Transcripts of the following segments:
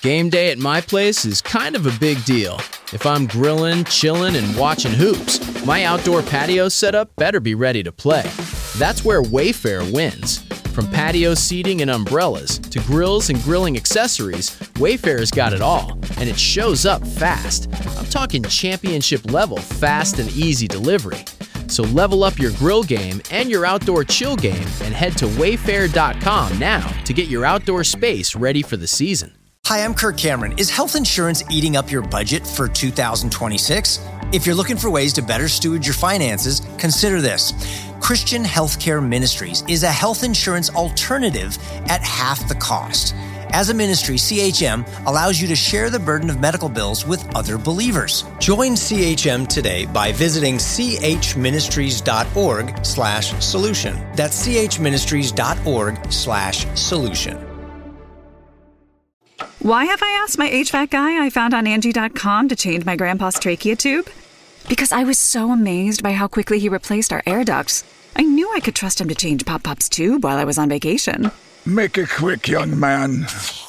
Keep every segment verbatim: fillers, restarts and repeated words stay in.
Game day at my place is kind of a big deal. If I'm grilling, chilling, and watching hoops, my outdoor patio setup better be ready to play. That's where Wayfair wins. From patio seating and umbrellas to grills and grilling accessories, Wayfair's got it all, and it shows up fast. I'm talking championship level fast and easy delivery. So level up your grill game and your outdoor chill game and head to wayfair dot com now to get your outdoor space ready for the season. Hi, I'm Kirk Cameron. Is health insurance eating up your budget for two thousand twenty-six? If you're looking for ways to better steward your finances, consider this. Christian Healthcare Ministries is a health insurance alternative at half the cost. As a ministry, C H M allows you to share the burden of medical bills with other believers. Join C H M today by visiting chministries.org slash solution. That's chministries.org slash solution. Why have I asked my H V A C guy I found on Angie dot com to change my grandpa's trachea tube? Because I was so amazed by how quickly he replaced our air ducts. I knew I could trust him to change Pop Pop's tube while I was on vacation. Make it quick, young man.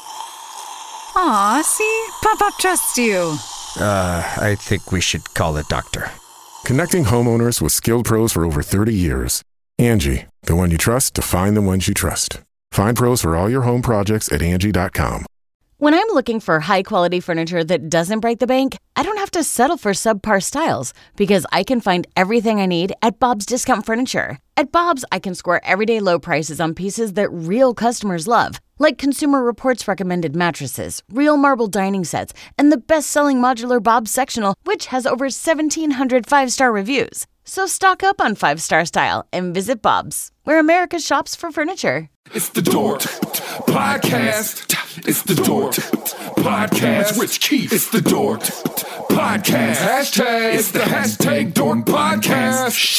Aw, see? Pop Pop trusts you. Uh, I think we should call a doctor. Connecting homeowners with skilled pros for over thirty years. Angie, the one you trust to find the ones you trust. Find pros for all your home projects at Angie dot com. When I'm looking for high-quality furniture that doesn't break the bank, I don't have to settle for subpar styles because I can find everything I need at Bob's Discount Furniture. At Bob's, I can score everyday low prices on pieces that real customers love, like Consumer Reports recommended mattresses, real marble dining sets, and the best-selling modular Bob's Sectional, which has over seventeen hundred five-star reviews. So stock up on five-star style and visit Bob's, where America shops for furniture. It's the Dork Podcast. It's the Dork Podcast. It's Rich Keefe. It's the Dork Podcast. Hashtag. It's the hashtag Dork Podcast.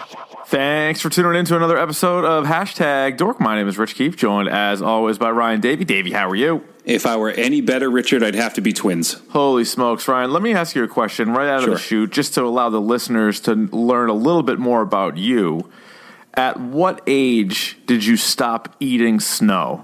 Thanks for tuning in to another episode of Hashtag Dork. My name is Rich Keefe, joined as always by Ryan Davey. Davey, how are you? If I were any better, Richard, I'd have to be twins. Holy smokes, Ryan. Let me ask you a question right out Sure. of the chute, just to allow the listeners to learn a little bit more about you. At what age did you stop eating snow?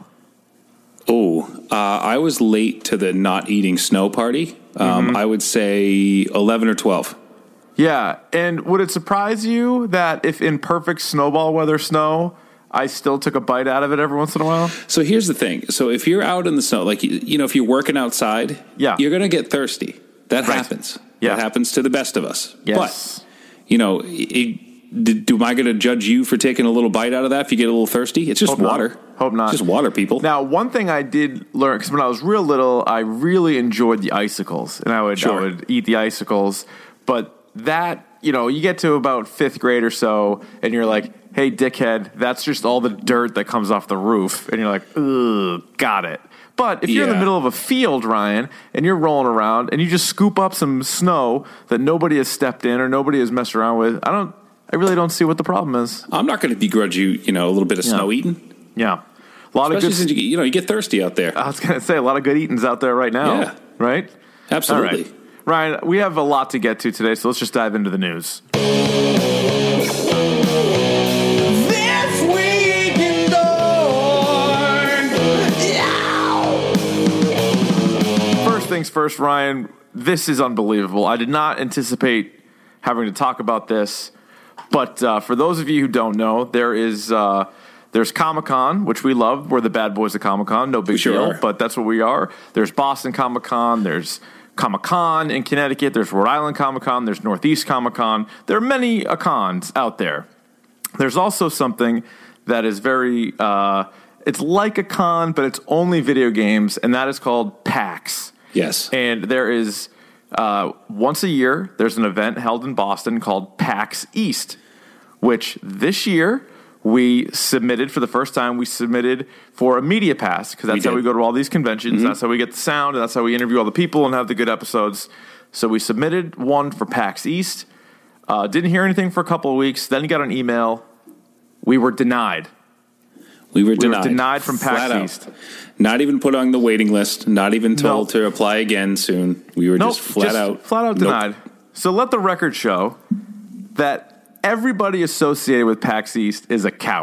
Oh, uh, I was late to the not eating snow party. Um, mm-hmm. I would say eleven or twelve. Yeah, and would it surprise you that if in perfect snowball weather snow, I still took a bite out of it every once in a while? So here's the thing. So if you're out in the snow, like, you know, if you're working outside, yeah. you're going to get thirsty. That right. happens. Yeah. That happens to the best of us. Yes. But, you know, it, do, am I going to judge you for taking a little bite out of that if you get a little thirsty? It's just Hope water. Not. Hope not. It's just water, people. Now, one thing I did learn, because when I was real little, I really enjoyed the icicles. And I would, Sure. I would eat the icicles. But that, you know, you get to about fifth grade or so, and you're like, hey, dickhead, that's just all the dirt that comes off the roof. And you're like, ugh, got it. But if you're in the Yeah. middle of a field, Ryan, and you're rolling around, and you just scoop up some snow that nobody has stepped in or nobody has messed around with, I don't, I really don't see what the problem is. I'm not going to begrudge you, you know, a little bit of Yeah. snow eating. Yeah. A lot Especially of good, since you, get, you know, you get thirsty out there. I was going to say, a lot of good eatings out there right now. Yeah. Right? Absolutely. All right. Ryan, we have a lot to get to today, so let's just dive into the news. This week in Dork. First things first, Ryan, this is unbelievable. I did not anticipate having to talk about this, but uh, for those of you who don't know, there is uh, there's Comic-Con, which we love. We're the bad boys of Comic-Con, no big We sure deal, are. but that's what we are. There's Boston Comic-Con, there's Comic-Con in Connecticut, there's Rhode Island Comic-Con, there's Northeast Comic-Con. There are many uh, cons out there. There's also something that is very, uh, it's like a con, but it's only video games, and that is called PAX. Yes. And there is, uh, once a year, there's an event held in Boston called PAX East, which this year we submitted for the first time. We submitted for a media pass because that's We how we did. go to all these conventions. Mm-hmm. That's how we get the sound, and that's how we interview all the people and have the good episodes. So we submitted one for PAX East. Uh, didn't hear anything for a couple of weeks. Then got an email. We were denied. We were We denied. were denied from Flat PAX out. East. Not even put on the waiting list. Not even told Nope. to apply again soon. We were Nope, just flat just out. flat out nope. denied. So let the record show that everybody associated with PAX East is a coward.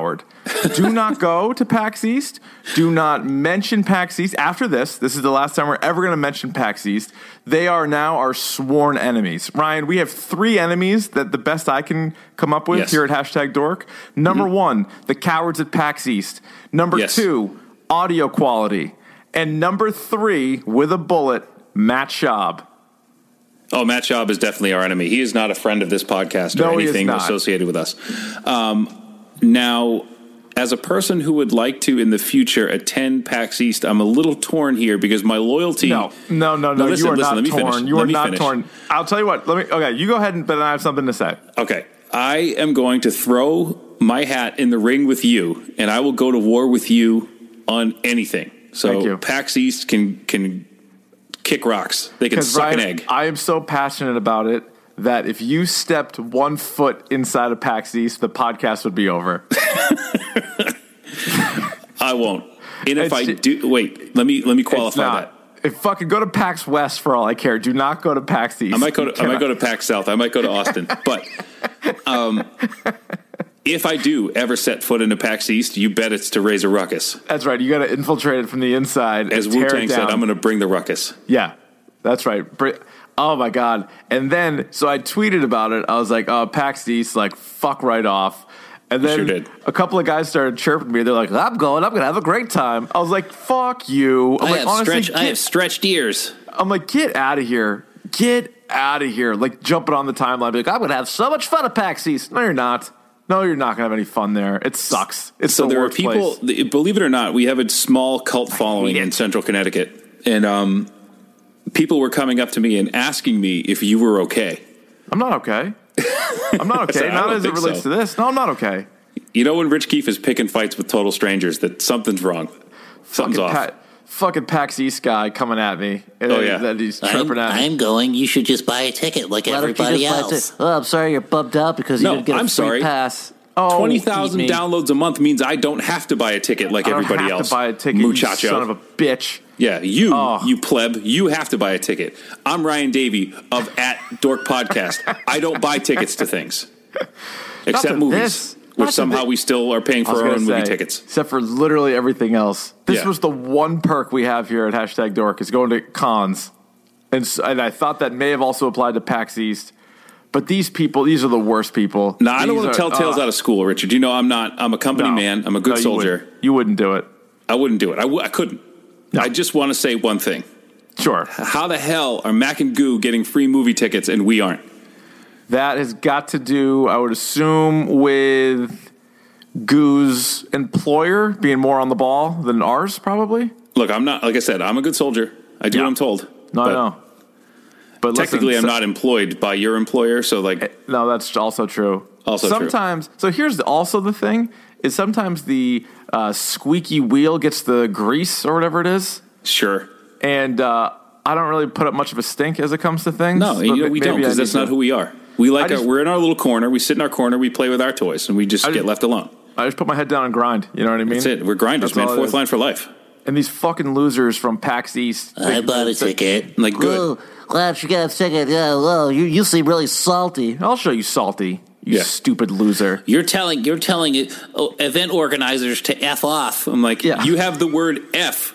Do not go to PAX East. Do not mention PAX East. After this, this is the last time we're ever going to mention PAX East. They are now our sworn enemies. Ryan, we have three enemies that the best I can come up with yes. here at Hashtag Dork. Number mm-hmm. one, the cowards at PAX East. Number yes. two, audio quality. And number three, with a bullet, Matt Schaub. Oh, Matt Schaub is definitely our enemy. He is not a friend of this podcast or no, anything associated with us. Um, now... As a person who would like to, in the future, attend PAX East, I'm a little torn here because my loyalty... No, no, no, no. no listen, you are listen, not torn. Finish. You let are not finish. torn. I'll tell you what. Let me. Okay, you go ahead, and, but I have something to say. Okay. I am going to throw my hat in the ring with you, and I will go to war with you on anything. So PAX East can, can kick rocks. They can suck Ryan, an egg. I am so passionate about it that if you stepped one foot inside of PAX East, the podcast would be over. I won't. And if it's, I do, wait, let me let me qualify that. If fucking go to PAX West for all I care. Do not go to PAX East. I might go to I might go to PAX South. I might go to Austin. But um, if I do ever set foot into PAX East, you bet it's to raise a ruckus. That's right. You got to infiltrate it from the inside. As Wu-Tang said, I'm going to bring the ruckus. Yeah, that's right. Oh my god! And then so I tweeted about it. I was like, "Oh, PAX East, like fuck right off." And then sure a couple of guys started chirping me. They're like, "I'm going. I'm going to have a great time." I was like, "Fuck you!" I'm I, like, have honestly, stretch, get, I have stretched ears. I'm like, "Get out of here! Get out of here!" Like jumping on the timeline, be like, "I'm going to have so much fun at PAX East." No, you're not. No, you're not going to have any fun there. It sucks. It's so the there worst are people. place. Believe it or not, we have a small cult following in Central Connecticut, and um, people were coming up to me and asking me if you were okay. I'm not okay. I'm not okay. said, not as it relates so. to this. No, I'm not okay. You know when Rich Keefe is picking fights with total strangers that something's wrong. Something's fucking off. Pa- fucking PAX East guy coming at me. Oh, yeah. That he's chirping I'm, at me. I'm going. You should just buy a ticket like Why everybody else. Oh, I'm sorry you're bummed out because you No, didn't get a I'm free sorry. pass. Oh, twenty thousand eat me. downloads a month means I don't have to buy a ticket like I don't everybody have else. to buy a ticket, Muchacho. you son of a bitch. Yeah, you, Oh. you pleb, you have to buy a ticket. I'm Ryan Davey of at Dork Podcast. I don't buy tickets to things. Except to movies. this. Which Not to somehow thi- we still are paying I was for our gonna own movie say, tickets. Except for literally everything else. This Yeah. was the one perk we have here at Hashtag Dork is going to cons. And, s- and I thought that may have also applied to PAX East. But these people, these are the worst people. No, I don't These want to tell are- tales uh, out of school, Richard. You know I'm not. I'm a company no. man. I'm a good No, you soldier. wouldn't. You wouldn't do it. I wouldn't do it. I, w- I couldn't. No. I just want to say one thing. Sure. How the hell are Mac and Goo getting free movie tickets and we aren't? That has got to do, I would assume, with Goo's employer being more on the ball than ours, probably. Look, I'm not. Like I said, I'm a good soldier. I do Yeah. what I'm told. No, But I know. But technically, listen, I'm so- not employed by your employer, so like, No, that's also true. Also true. sometimes. So here's the, also the thing is sometimes the uh, squeaky wheel gets the grease or whatever it is, sure. and uh, I don't really put up much of a stink as it comes to things. No, but you know, ma- we don't maybe I because that's need not to- who we are. We like I just- our, we're in our little corner. We sit in our corner. We play with our toys, and we just I get just- left alone. I just put my head down and grind. You know what I mean? That's it. We're grinders, That's man. all it Fourth is. line for life. And these fucking losers from PAX East. I bought a ticket. Like good. Oh, glad you got a ticket. Yeah, well, you, you seem really salty. I'll show you salty. You Yeah. stupid loser. You're telling you're telling it, oh, event organizers to F off. I'm like, Yeah. you have the word F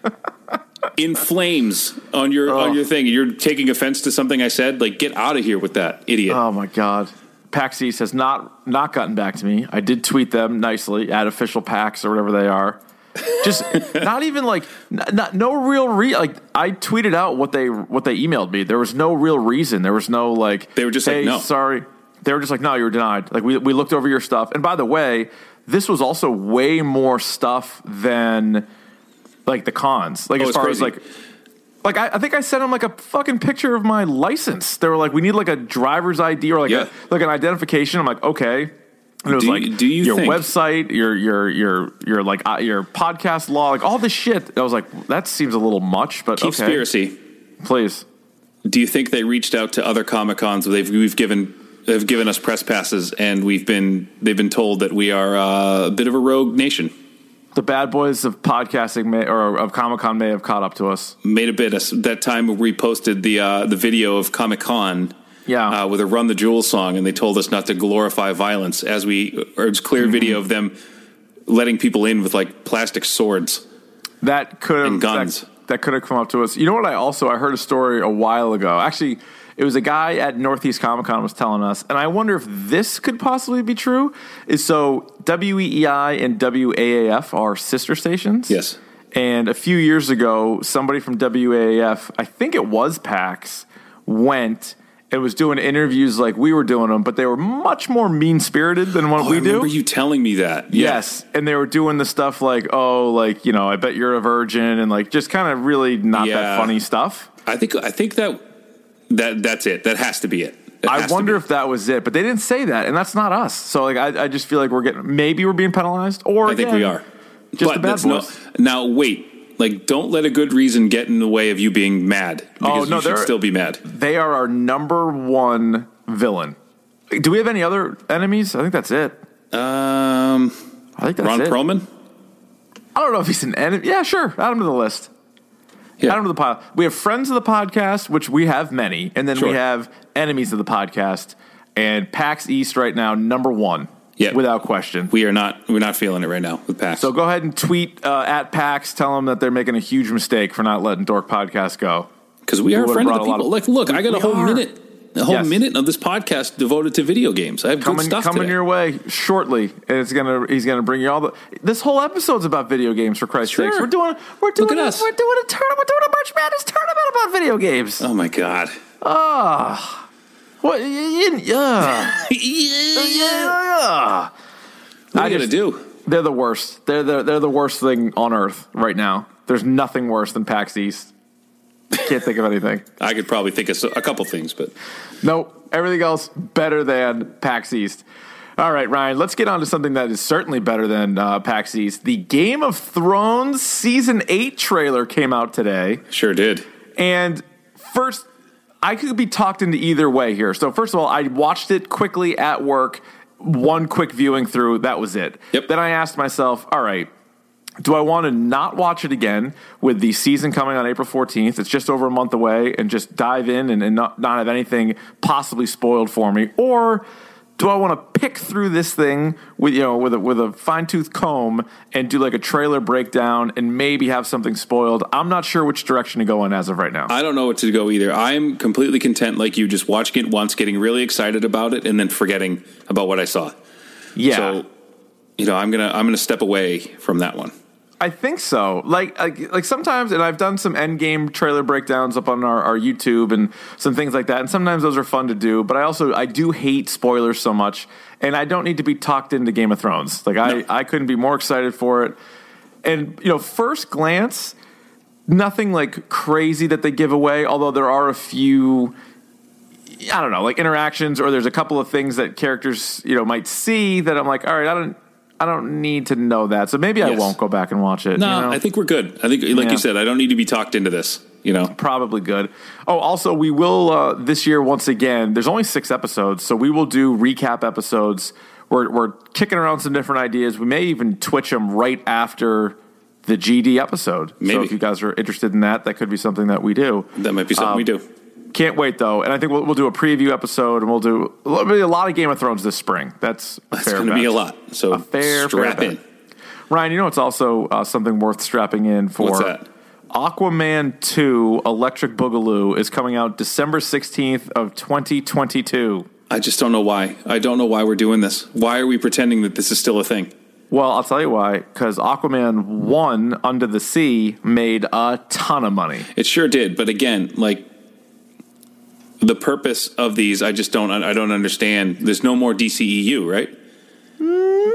in flames on your on your thing. You're taking offense to something I said. Like, get out of here with that, idiot. Oh my god. PAX East has not not gotten back to me. I did tweet them nicely at official PAX or whatever they are. Just not even like n- not, no real re like I tweeted out what they what they emailed me. There was no real reason. There was no like They were just like, hey, no. sorry. They were just like, no, you were denied. Like we we looked over your stuff. And by the way, this was also way more stuff than like the cons. Like Oh, as it's far crazy. as like Like, I, I think I sent them, like, a fucking picture of my license. They were like, we need, like, a driver's I D or, like, Yeah. a, like an identification. I'm like, okay. And it was Do like, you- do you your think- website, your, your, your, your, like, uh, your podcast law, like, all this shit. I was like, that seems a little much, but Conspiracy. okay. Please. Do you think they reached out to other Comic Cons? They've we've given have given us press passes, and we've been they've been told that we are uh, a bit of a rogue nation. The bad boys of podcasting may, or of Comic-Con may have caught up to us. Made a bit us that time we posted the uh, the video of Comic Con. Yeah. Uh, with a Run the Jewels song, and they told us not to glorify violence as we, or it's clear Mm-hmm. video of them letting people in with like plastic swords. That could have guns. That, that could have come up to us. You know what? I also I heard a story a while ago. Actually, it was a guy at Northeast Comic Con was telling us, and I wonder if this could possibly be true. Is so W E E I and W A A F are sister stations. Yes. And a few years ago, somebody from W A A F, I think it was PAX, went and was doing interviews like we were doing them, but they were much more mean-spirited than what oh, we I do. remember you telling me that. Yes. Yeah. And they were doing the stuff like, oh, like, you know, I bet you're a virgin, and like just kind of really not yeah. that funny stuff. I think I think that that that's it. That has to be it. it I wonder if that was it, but they didn't say that, and that's not us. So like I, I just feel like we're getting maybe we're being penalized, or I think again, we are. Just but the bad no, boys. Now wait, like don't let a good reason get in the way of you being mad. Because oh no, you should still be mad. They are our number one villain. Do we have any other enemies? I think that's it. Um, I think that's Ron it. Perlman. I don't know if he's an enemy. Yeah, sure. Add him to the list. Yeah. Add him to the pile. We have friends of the podcast, which we have many, and then sure. we have enemies of the podcast. And PAX East right now, number one. Yeah, without question. We are not. We're not feeling it right now with PAX. So go ahead and tweet uh, at PAX. Tell them that they're making a huge mistake for not letting Dork Podcast go. Because we are a friend of the people. Of, like, look, I got a whole are. minute, a whole yes. minute of this podcast devoted to video games. I have coming, good stuff coming today. your way shortly, and it's gonna. He's gonna bring you all the. This whole episode's about video games. For Christ's sure. sakes, we're doing. We're doing. Look at a, us. We're doing a tournament. We're doing a March Madness tournament about video games. Oh my god. Ah. Oh. What? Yeah. yeah. yeah. What are you going to do? They're the worst. They're the, they're the worst thing on earth right now. There's nothing worse than PAX East. Can't think of anything. I could probably think of a couple things, but... Nope. Everything else better than PAX East. All right, Ryan, let's get on to something that is certainly better than uh, PAX East. The Game of Thrones Season eight trailer came out today. Sure did. And first, I could be talked into either way here. So first of all, I watched it quickly at work. One quick viewing through, that was it. Yep. Then I asked myself, all right, do I want to not watch it again with the season coming on April fourteenth? It's just over a month away, and just dive in and, and not, not have anything possibly spoiled for me. Or do I want to pick through this thing with, you know, with a, with a fine-tooth comb and do like a trailer breakdown and maybe have something spoiled? I'm not sure which direction to go in as of right now. I don't know what to go either. I'm completely content, like you, just watching it once, getting really excited about it, and then forgetting about what I saw. Yeah. So, you know, I'm gonna I'm gonna step away from that one. I think so. Like, like, like sometimes, and I've done some Endgame trailer breakdowns up on our, our YouTube and some things like that, and sometimes those are fun to do. But I also I do hate spoilers so much, and I don't need to be talked into Game of Thrones. Like, I, no. I couldn't be more excited for it. And you know, first glance, nothing like crazy that they give away. Although there are a few, I don't know, like interactions, or there's a couple of things that characters you know might see that I'm like, all right, I don't. I don't need to know that, so maybe yes. I won't go back and watch it. No, you know? I think we're good. I think, like yeah. you said, I don't need to be talked into this. You know, probably good. Oh, also, we will uh, this year once again. There's only six episodes, so we will do recap episodes. We're we're kicking around some different ideas. We may even twitch them right after the G D episode. Maybe. So if you guys are interested in that, that could be something that we do. That might be something um, we do. Can't wait, though. And I think we'll, we'll do a preview episode, and we'll do a lot of Game of Thrones this spring. That's a That's fair going to be a lot. So a fair, strap fair in. Bet. Ryan, you know it's also uh, something worth strapping in for. What's that? Aquaman two Electric Boogaloo is coming out December sixteenth of twenty twenty-two. I just don't know why. I don't know why we're doing this. Why are we pretending that this is still a thing? Well, I'll tell you why. Because Aquaman one Under the Sea made a ton of money. It sure did. But again, like, the purpose of these, I just don't. I don't understand. There's no more D C E U, right? Mm,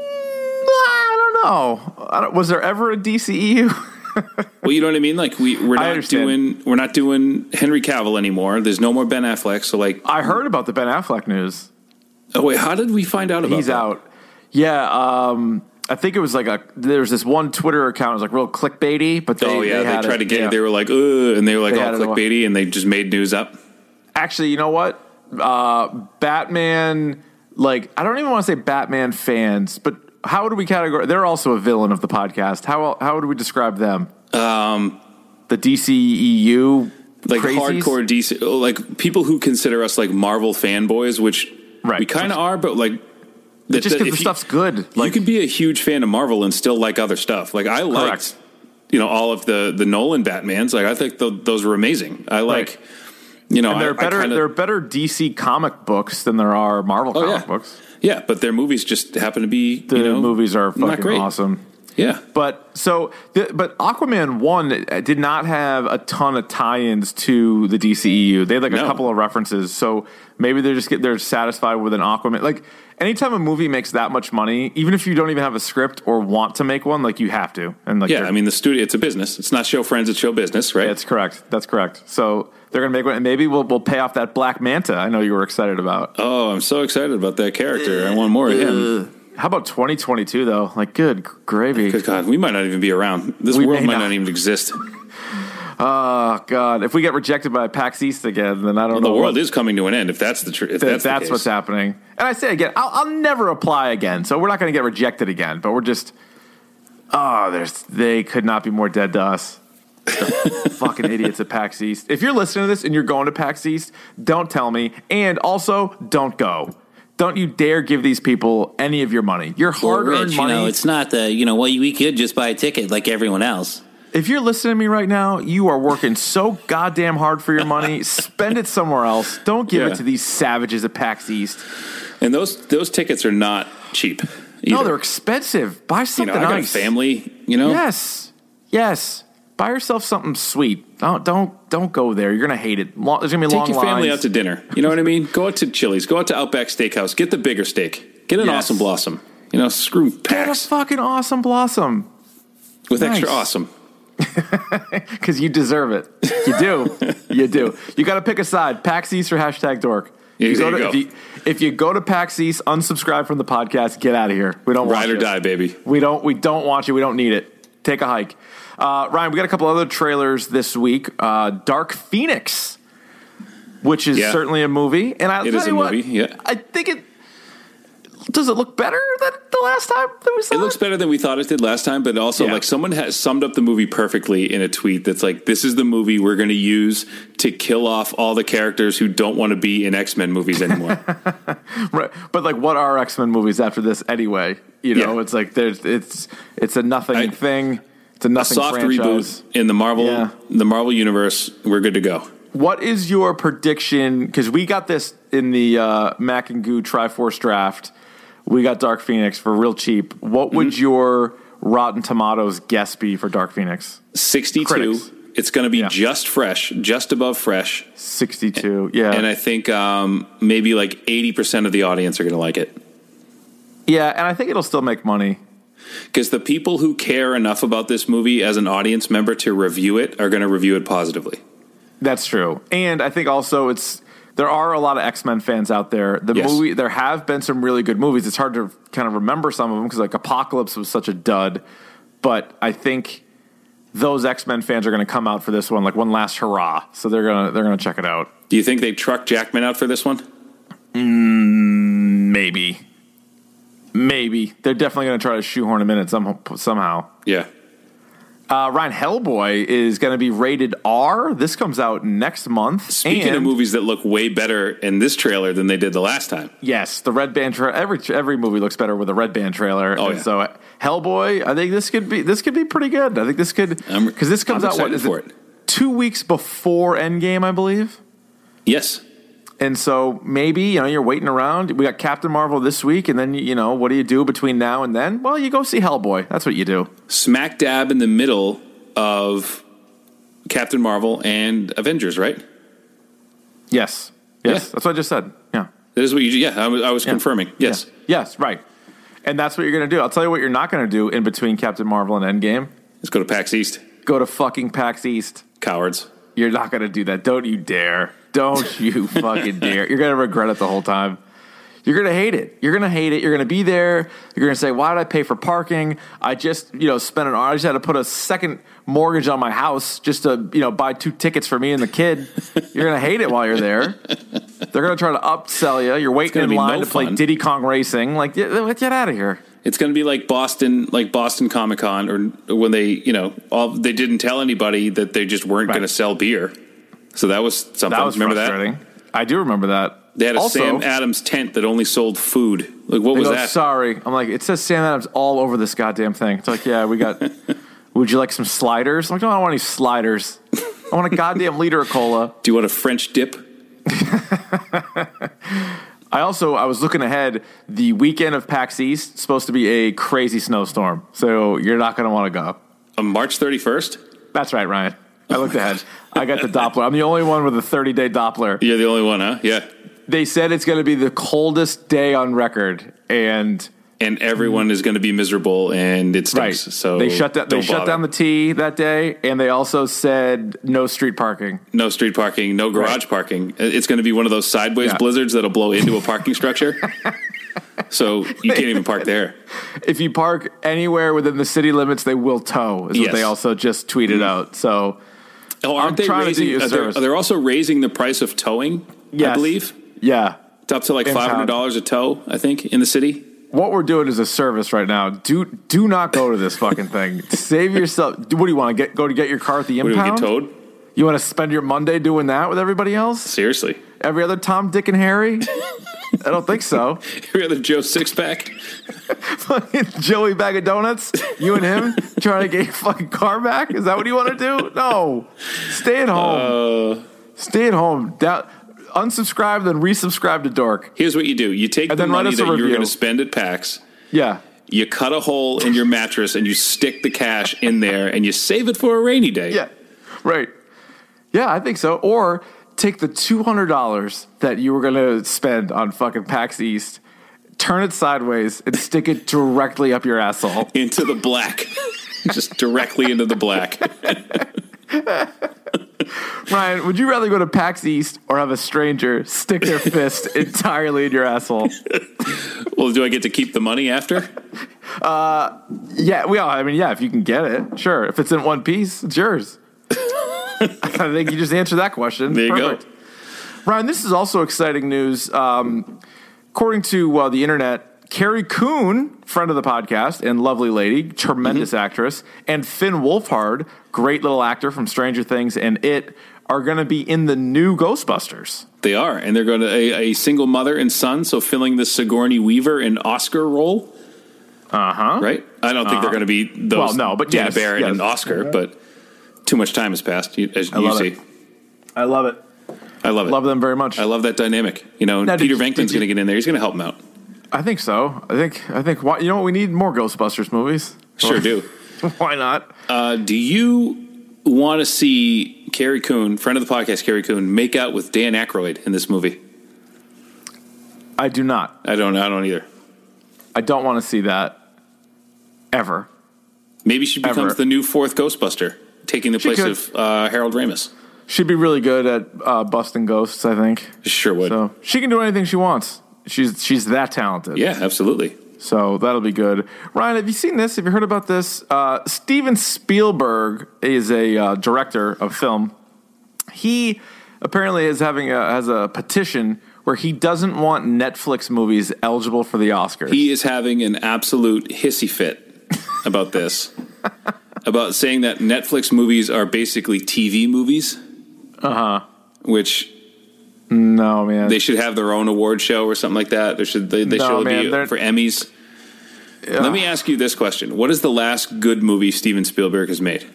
I don't know. I don't, was there ever a D C E U? Well, you know what I mean. Like we we're not doing we're not doing Henry Cavill anymore. There's no more Ben Affleck. So like, I heard about the Ben Affleck news. Oh wait, how did we find out about? He's that? out. Yeah. Um, I think it was like a. There's this one Twitter account. It was like real clickbaity, but they, oh yeah, they, they had tried it, to get. Yeah. They were like, ugh, and they were like they all clickbaity, and they just made news up. Actually, you know what? Uh, Batman, like, I don't even want to say Batman fans, but how would we categorize? They're also a villain of the podcast. How how would we describe them? Um, the D C E U, like crazies? Hardcore D C, like people who consider us like Marvel fanboys, which right. we kind of are, but like That, just because the you, stuff's good. Like, you could be a huge fan of Marvel and still like other stuff. Like I liked, correct. you know, all of the the Nolan Batmans. Like I think th- those were amazing. I like, right. you know, and they're I, better. I kinda, there are better D C comic books than there are Marvel oh, comic yeah. books. Yeah, but their movies just happen to be the you know, movies are fucking not great. awesome. Yeah, but so the, but Aquaman one did not have a ton of tie-ins to the D C E U. They had like no. a couple of references, so maybe they're just get they're satisfied with an Aquaman. Like anytime a movie makes that much money, even if you don't even have a script or want to make one, like you have to. And like yeah, I mean the studio, it's a business. It's not show friends, it's show business, right? That's correct. That's correct. So they're gonna make one, and maybe we'll we'll pay off that Black Manta. I know you were excited about. Oh, I'm so excited about that character. I want more of him. How about twenty twenty-two, though? Like, good gravy. Good God, we might not even be around. This we world might not. not even exist. Oh, God. If we get rejected by PAX East again, then I don't well, know. The world what, is coming to an end, if that's the truth. If th- that's, that's the case. what's happening. And I say again, I'll, I'll never apply again, so we're not going to get rejected again. But we're just, oh, there's they could not be more dead to us. The fucking idiots at PAX East. If you're listening to this and you're going to PAX East, don't tell me. And also, don't go. Don't you dare give these people any of your money. Your hard-earned Rich, money. You know, it's not the, you know, well, we could just buy a ticket like everyone else. If you're listening to me right now, you are working so goddamn hard for your money. Spend it somewhere else. Don't give yeah. it to these savages at PAX East. And those those tickets are not cheap either. No, they're expensive. Buy something you know, I nice. got a family, you know? Yes. Yes. Buy yourself something sweet. Don't don't don't go there. You're gonna hate it. Long, there's gonna be Take long your lines. family out to dinner. You know what I mean? Go out to Chili's. Go out to Outback Steakhouse. Get the bigger steak. Get an yes. Awesome Blossom. You know, screw PAX. Get a fucking Awesome Blossom with nice. extra awesome. Because you deserve it. You do. You do. You got to pick a side. PAX East or hashtag dork. Yeah, you there go you to, go. If, you, if you go to PAX East, unsubscribe from the podcast. Get out of here. We don't ride want or you. die, baby. We don't. We don't want you. We don't need it. Take a hike. Uh, Ryan, we got a couple other trailers this week. Uh, Dark Phoenix, which is yeah. certainly a movie, and I'll it tell is you a what, movie. Yeah, I think it. Does it look better than the last time that we saw it? It looks better than we thought it did last time, but also yeah. like someone has summed up the movie perfectly in a tweet that's like, this is the movie we're going to use to kill off all the characters who don't want to be in X-Men movies anymore. Right. But like, what are X-Men movies after this anyway? You know, yeah. it's like there's it's it's a nothing I, thing. It's a nothing a soft franchise. reboot in the Marvel yeah. the Marvel universe. We're good to go. What is your prediction? Because we got this in the uh, Mac and Goo Triforce draft. We got Dark Phoenix for real cheap. What would mm-hmm. your Rotten Tomatoes guess be for Dark Phoenix? sixty-two. Critics. It's going to be yeah. just fresh, just above fresh. sixty-two, yeah. And I think um, maybe like eighty percent of the audience are going to like it. Yeah, and I think it'll still make money. Because the people who care enough about this movie as an audience member to review it are going to review it positively. That's true. And I think also it's there are a lot of X-Men fans out there. The yes. movie, there have been some really good movies. It's hard to kind of remember some of them because like Apocalypse was such a dud. But I think those X-Men fans are going to come out for this one, like one last hurrah. So they're gonna they're gonna check it out. Do you think they truck Jackman out for this one? Mm, maybe, maybe they're definitely going to try to shoehorn him in it some, somehow. Yeah. Uh, Ryan, Hellboy is going to be rated R. This comes out next month. Speaking and, of movies that look way better in this trailer than they did the last time. Yes, the Red Band trailer. Every every movie looks better with a Red Band trailer. Oh, and yeah. So Hellboy, I think this could be this could be pretty good. I think this could because this comes I'm out what is for it, it? Two weeks before Endgame, I believe. Yes. And so maybe, you know, you're waiting around. We got Captain Marvel this week, and then, you know, what do you do between now and then? Well, you go see Hellboy. That's what you do. Smack dab in the middle of Captain Marvel and Avengers, right? Yes. Yes. Yeah. That's what I just said. Yeah. That is what you do. Yeah, I was, I was yeah. confirming. Yes. Yeah. Yes, right. And that's what you're going to do. I'll tell you what you're not going to do in between Captain Marvel and Endgame. Let's go to PAX East. Go to fucking PAX East. Cowards. You're not going to do that. Don't you dare. Don't you fucking dare. You're going to regret it the whole time. You're going to hate it. You're going to hate it. You're going to be there. You're going to say, why did I pay for parking? I just, you know, spent an hour. I just had to put a second mortgage on my house just to, you know, buy two tickets for me and the kid. You're going to hate it while you're there. They're going to try to upsell you. You're waiting in line no to play fun. Diddy Kong Racing. Like, get, get out of here. It's going to be like Boston, like Boston Comic Con, or when they, you know, all, they didn't tell anybody that they just weren't right. going to sell beer. So that was something. That was remember frustrating. that? I do remember that. They had a Also- Sam Adams tent that only sold food. Like, what They was go, that? Sorry. I'm like, it says Sam Adams all over this goddamn thing. It's like, yeah, we got, would you like some sliders? I'm like, no, I don't want any sliders. I want a goddamn liter of cola. Do you want a French dip? I also, I was looking ahead. The weekend of PAX East is supposed to be a crazy snowstorm. So you're not going to want to go. On March thirty-first? That's right, Ryan. I looked ahead. I got the Doppler. I'm the only one with a thirty-day Doppler. You're the only one, huh? Yeah. They said it's going to be the coldest day on record, and and everyone is going to be miserable, and it stinks. Right. So they shut down. They don't shut bother. down the T that day, and they also said no street parking. No street parking, no garage Right. parking. It's going to be one of those sideways Yeah. blizzards that'll blow into a parking structure. So you can't even park there. If you park anywhere within the city limits, they will tow. Is Yes. what they also just tweeted Mhm. out. So, Oh, aren't I'm they trying to do raising? you a Are they, service. are they also raising the price of towing? I Yes. believe. Yeah, it's up to like In five hundred dollars a tow. I think in the city. What we're doing is a service right now. Do do not go to this fucking thing. Save yourself. What do you want to get? Go to get your car at the What do we impound? get towed? You want to spend your Monday doing that with everybody else? Seriously. Every other Tom, Dick, and Harry? I don't think so. Every other Joe Sixpack? Fucking Joey Bag of Donuts? You and him trying to get your fucking car back? Is that what you want to do? No. Stay at home. Uh, Stay at home. Down, unsubscribe, then resubscribe to Dork. Here's what you do. You take And the then write money us a that you're review. going to spend at PAX. Yeah. You cut a hole in your mattress and you stick the cash in there and you save it for a rainy day. Yeah. Right. Yeah, I think so. Or take the two hundred dollars that you were going to spend on fucking PAX East, turn it sideways, and stick it directly up your asshole. Into the black. Just directly into the black. Ryan, would you rather go to PAX East or have a stranger stick their fist entirely in your asshole? Well, do I get to keep the money after? Uh, yeah, well, I mean, yeah, if you can get it, sure. If it's in one piece, it's yours. I think you just answered that question. There you Perfect. go. Ryan, this is also exciting news. Um, according to uh, the internet, Carrie Coon, friend of the podcast and lovely lady, tremendous Mm-hmm. actress, and Finn Wolfhard, great little actor from Stranger Things and It, are going to be in the new Ghostbusters. They are, and they're going to a, a single mother and son, so filling the Sigourney Weaver and Oscar role. Uh huh. Right? I don't think Uh-huh. they're going to be those. Well, no, but Dana yes, Barrett yes. and Oscar, but too much time has passed. you- As I you love see, it. I love it. I love it. Love them very much. I love that dynamic. You know, Now, did Peter you- Venkman's did you- going to get in there. He's going to help him out. I think so. I think. I think. Why, you know what? We need more Ghostbusters movies. Sure do. Why not? Uh, do you want to see Carrie Coon, friend of the podcast, Carrie Coon, make out with Dan Aykroyd in this movie? I do not. I don't. I don't either. I don't want to see that ever. Maybe she becomes Ever. the new fourth Ghostbuster, taking the She place could. of uh, Harold Ramis. She'd be really good at uh, busting ghosts. I think. Sure would. So she can do anything she wants. She's she's that talented. Yeah, absolutely. So that'll be good. Ryan, have you seen this? Have you heard about this? Uh, Steven Spielberg is a uh, director of film. He apparently is having a, has a petition where he doesn't want Netflix movies eligible for the Oscars. He is having an absolute hissy fit about this, about saying that Netflix movies are basically T V movies. Uh huh. Which no man, they should have their own award show or something like that. There should they, they No, should man, be they're- for Emmys. Let me ask you this question: what is the last good movie Steven Spielberg has made?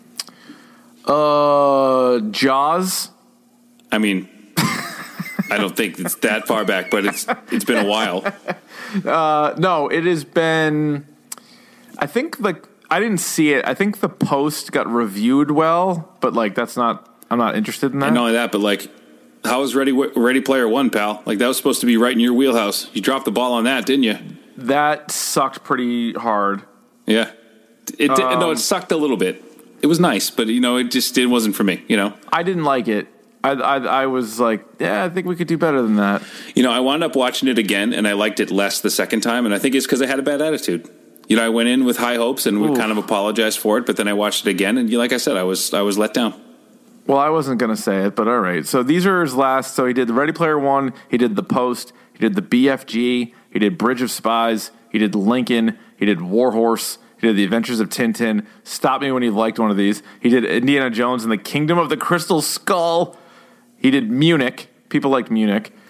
Uh, Jaws. I mean, I don't think it's that far back, but it's it's been a while. Uh, no, it has been. I think like I didn't see it. I think the post got reviewed well, but like that's not. I'm not interested in that. And not only that, but like, how was Ready Ready Player One, pal? Like that was supposed to be right in your wheelhouse. You dropped the ball on that, didn't you? That sucked pretty hard. Yeah, it did, Um, no, it sucked a little bit. It was nice, but you know, it just it wasn't for me. You know, I didn't like it. I, I I was like, yeah, I think we could do better than that. you know, I wound up watching it again, and I liked it less the second time, and I think it's because I had a bad attitude. You know, I went in with high hopes and would Oof. kind of apologize for it, but then I watched it again, and like I said, I was I was let down. Well, I wasn't going to say it, but all right. So these are his last. So he did the Ready Player One. He did the Post. He did the B F G. He did Bridge of Spies. He did Lincoln. He did Warhorse. He did The Adventures of Tintin. Stop me when you've liked one of these. He did Indiana Jones and the Kingdom of the Crystal Skull. He did Munich. People liked Munich.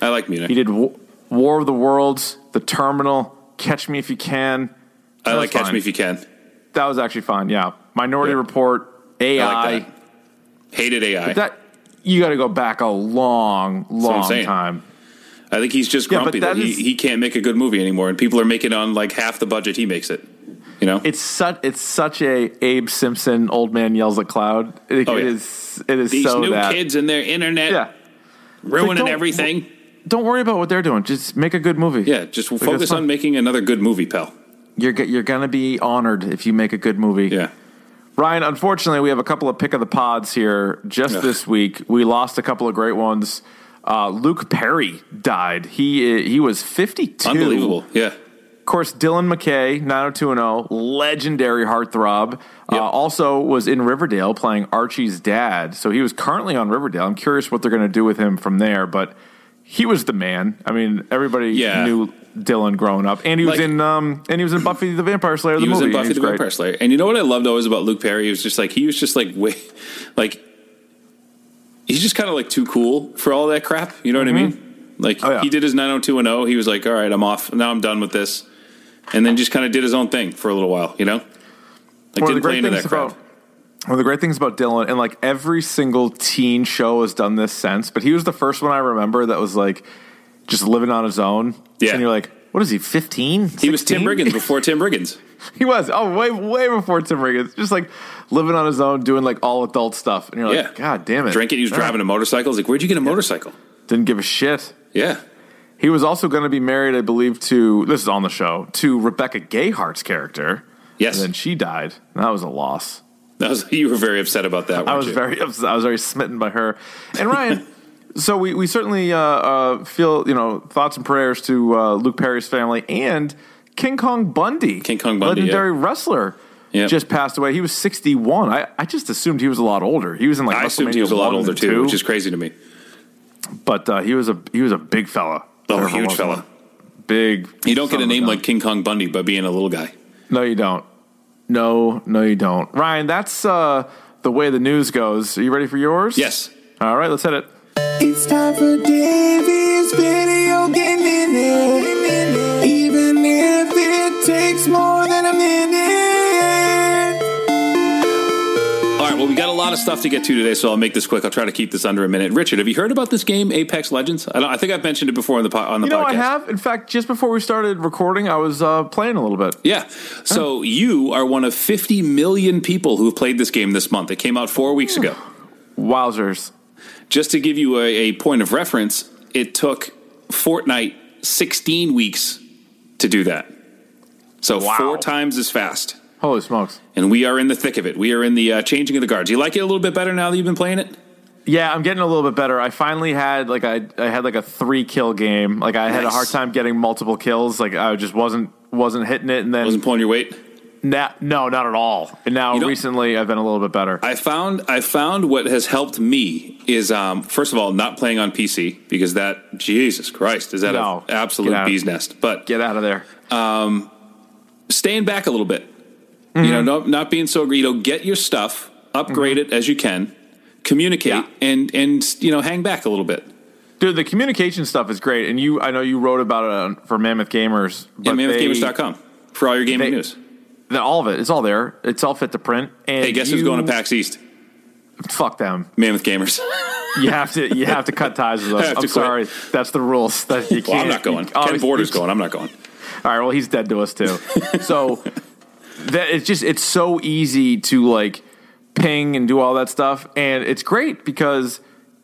I like Munich. He did w- War of the Worlds, The Terminal, Catch Me If You Can. That I like Catch fine. Me If You Can. That was actually fine, yeah. Minority yeah. Report, A I. I like that. Hated A I. But that, you got to go back a long, long time. I think he's just grumpy yeah, that, that is, he, he can't make a good movie anymore, and people are making on like half the budget he makes it. You know, it's such it's such a Abe Simpson old man yells at cloud. It, oh, it yeah. is it is these so new that. kids and their internet, yeah. ruining like, everything. Don't worry about what they're doing. Just make a good movie. Yeah, just like, focus on making another good movie, pal. You're you're gonna be honored if you make a good movie. Yeah. Ryan, unfortunately, we have a couple of pick of the pods here just Ugh. this week. We lost a couple of great ones. Uh, Luke Perry died. He he was fifty-two. Unbelievable, yeah. Of course, Dylan McKay, nine oh two one oh, legendary heartthrob. Yep. Uh, also was in Riverdale playing Archie's dad. So he was currently on Riverdale. I'm curious what they're going to do with him from there. But he was the man. I mean, everybody yeah. knew Dylan growing up. And he was like, in um, and he was in Buffy the Vampire Slayer, the he movie. He was in Buffy was the great. Vampire Slayer. And you know what I loved always about Luke Perry? He was just like, he was just like, way, like, he's just kind of like too cool for all that crap. You know what mm-hmm. I mean? Like, oh, yeah. he did his nine oh two one oh. He was like, all right, I'm off. Now I'm done with this. And then just kind of did his own thing for a little while, you know? Like, didn't play into that crowd. About, one of the great things about Dylan, and like every single teen show has done this since, but he was the first one I remember that was like just living on his own. Yeah. And you're like, what is he, fifteen? He was Tim Riggins before Tim Riggins. He was. Oh, way, way before Tim Riggins. Just like living on his own, doing like all adult stuff. And you're like, yeah. God damn it. Drinking, he was driving a motorcycle. He's like, where'd you get a motorcycle? Didn't give a shit. Yeah. He was also going to be married, I believe, to, this is on the show, to Rebecca Gayhart's character. Yes. And then she died. That was a loss. That was, you were very upset about that, weren't I was you? very upset. I was very smitten by her. And Ryan, so we, we certainly uh, uh, feel, you know, thoughts and prayers to uh, Luke Perry's family and King Kong Bundy. King Kong Bundy, legendary yeah. wrestler. Yep. Just passed away. He was sixty-one. I, I just assumed he was a lot older. He was in like I assumed he was a lot older too, two. which is crazy to me. But uh, he was a he was a big fella. Oh, huge fella. One. Big. You don't get a name like King Kong Bundy by being a little guy. No, you don't. No, no, you don't. Ryan, that's uh, the way the news goes. Are you ready for yours? Yes. All right, let's hit it. It's time for Davey's Video Game Minute. Even if it takes more than a minute. All right, well, we got a lot of stuff to get to today, so I'll make this quick. I'll try to keep this under a minute. Richard, have you heard about this game, Apex Legends? I, don't, I think I've mentioned it before on the, po- on the you know, podcast. I have. In fact, just before we started recording, I was uh, playing a little bit. Yeah. So you are one of fifty million people who have played this game this month. It came out four weeks ago. Wowzers. Just to give you a, a point of reference, it took Fortnite sixteen weeks to do that. So wow. four times as fast. Holy smokes. And we are in the thick of it. We are in the uh, changing of the guards. You like it a little bit better now that you've been playing it? Yeah, I'm getting a little bit better. I finally had like I I had like a three kill game. Like I nice. had a hard time getting multiple kills. Like I just wasn't wasn't hitting it, and then wasn't pulling your weight. Nah, no, not at all. And now you know, recently I've been a little bit better. I found I found what has helped me is um, first of all not playing on P C because that Jesus Christ is that no, an absolute bee's nest. But get out of there. Um, staying back a little bit. Mm-hmm. You know, not, not being so, you know, get your stuff, upgrade mm-hmm. it as you can, communicate, yeah. and, and, you know, hang back a little bit. Dude, the communication stuff is great. And you, I know you wrote about it on, for Mammoth Gamers. But yeah, mammoth gamers dot com for all your gaming they, news. The, all of it. It's all there. It's all fit to print. And hey, guess you, who's going to PAX East? Fuck them. Mammoth Gamers. you have to you have to cut ties with them. I'm quit. sorry. That's the rules. That you can't, well, I'm not going. You, Ken Border's going. I'm not going. All right, well, he's dead to us, too. So... That it's just it's so easy to like ping and do all that stuff, and it's great because,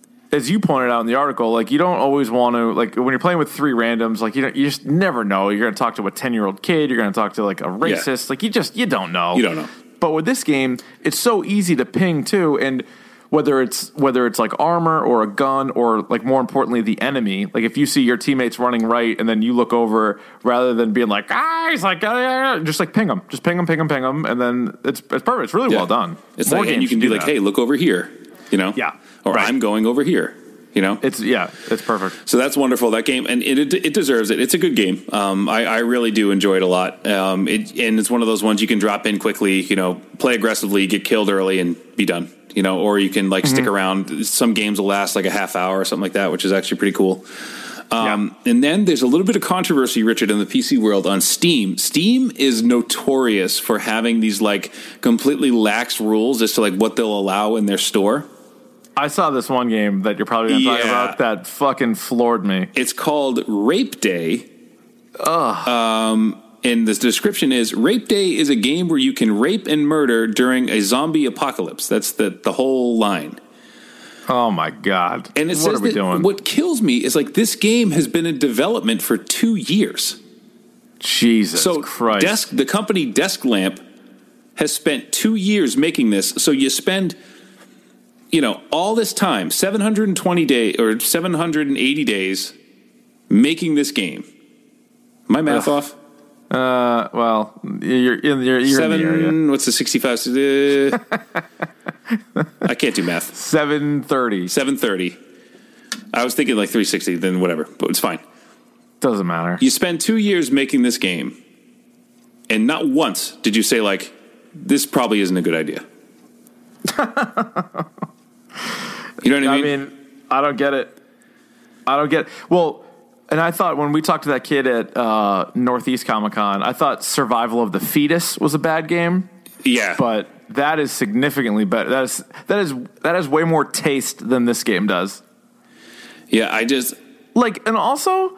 as you pointed out in the article, like you don't always want to like when you're playing with three randoms, like you don't, you just never know. You're going to talk to a ten year old kid, you're going to talk to like a racist, yeah. like you just you don't know. You don't know. But with this game, it's so easy to ping too, and whether it's whether it's like armor or a gun or like more importantly the enemy, like if you see your teammates running right and then you look over rather than being like ah he's like ah, just like ping them, just ping them, ping them, ping them, and then it's it's perfect. It's really yeah. well done. It's more like and you can be like, that. Hey, look over here, you know, yeah, or right. I'm going over here. You know, it's yeah, it's perfect. So that's wonderful. That game, and it it, it deserves it. It's a good game. Um, I, I really do enjoy it a lot. Um, it, and it's one of those ones you can drop in quickly. You know, play aggressively, get killed early, and be done. You know, or you can like mm-hmm. stick around. Some games will last like a half hour or something like that, which is actually pretty cool. Um, yeah. And then there's a little bit of controversy, Richard, in the P C world on Steam. Steam is notorious for having these like completely lax rules as to like what they'll allow in their store. I saw this one game that you're probably going to yeah. talk about that fucking floored me. It's called Rape Day. Ugh. Um, and the description is, Rape Day is a game where you can rape and murder during a zombie apocalypse. That's the, the whole line. Oh, my God. And it what says are we that doing? What kills me is, like, this game has been in development for two years. Jesus so Christ. Desk, the company Desk Lamp has spent two years making this. So you spend, you know, all this time, seven hundred twenty days or seven hundred eighty days making this game. Am I math Ugh. off? Uh, well, you're in, you're, you're Seven, in the area. What's the sixty-five? Uh, I can't do math. seven thirty. seven thirty. I was thinking like three sixty, then whatever, but it's fine. Doesn't matter. You spend two years making this game, and not once did you say, like, this probably isn't a good idea. You know what I mean? I mean, I don't get it. I don't get it. Well, and I thought when we talked to that kid at uh, Northeast Comic-Con, I thought Survival of the Fetus was a bad game. Yeah. But that is significantly better. That is that is that has way more taste than this game does. Yeah, I just like, and also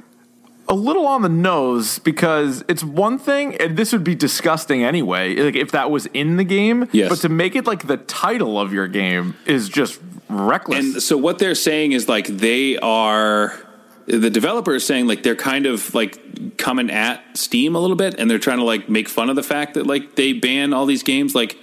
a little on the nose, because it's one thing, and this would be disgusting anyway, like if that was in the game. Yes. But to make it like the title of your game is just reckless. And so what they're saying is like they are. The developer is saying like they're kind of like coming at Steam a little bit, and they're trying to like make fun of the fact that like they ban all these games. Like,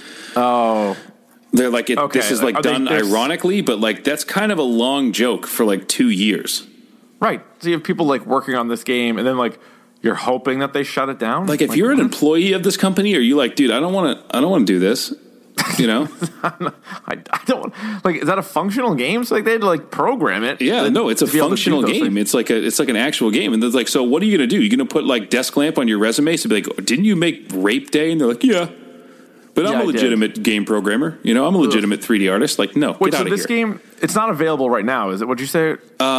oh, they're like it, okay. This is like Are done they, ironically, but like that's kind of a long joke for like two years. Right. So you have people like working on this game, and then like you're hoping that they shut it down. Like if like, you're what? an employee of this company, are you like, dude, I don't want to, I don't want to do this. You know, I, I don't like. Is that a functional game? So like they had to like program it. Yeah, to, no, it's a functional game. Things. It's like a, it's like an actual game. And it's like, so what are you gonna do? You're gonna put like Desk Lamp on your resume? So be like, oh, didn't you make Rape Day? And they're like, yeah, but I'm yeah, a legitimate game programmer. You know, I'm a legitimate Ugh. three D artist. Like, no, Wait, get so out of this here. game, it's not available right now, is it? What'd you say?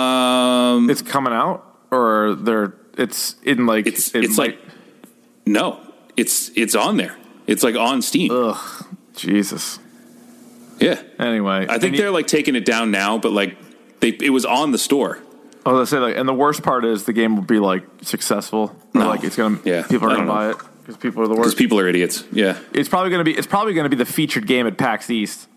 Um, it's coming out, or they're it's in like it's it it's might... like no, it's it's on there. It's like on Steam. Ugh, Jesus. Yeah. Anyway, I think they're like taking it down now, but like they, it was on the store. I was gonna say, like, and the worst part is the game will be like successful. Or, no. like it's gonna, yeah, people are I gonna don't buy know. it because people are the worst. Because people are idiots. Yeah. It's probably gonna be. It's probably gonna be the featured game at PAX East.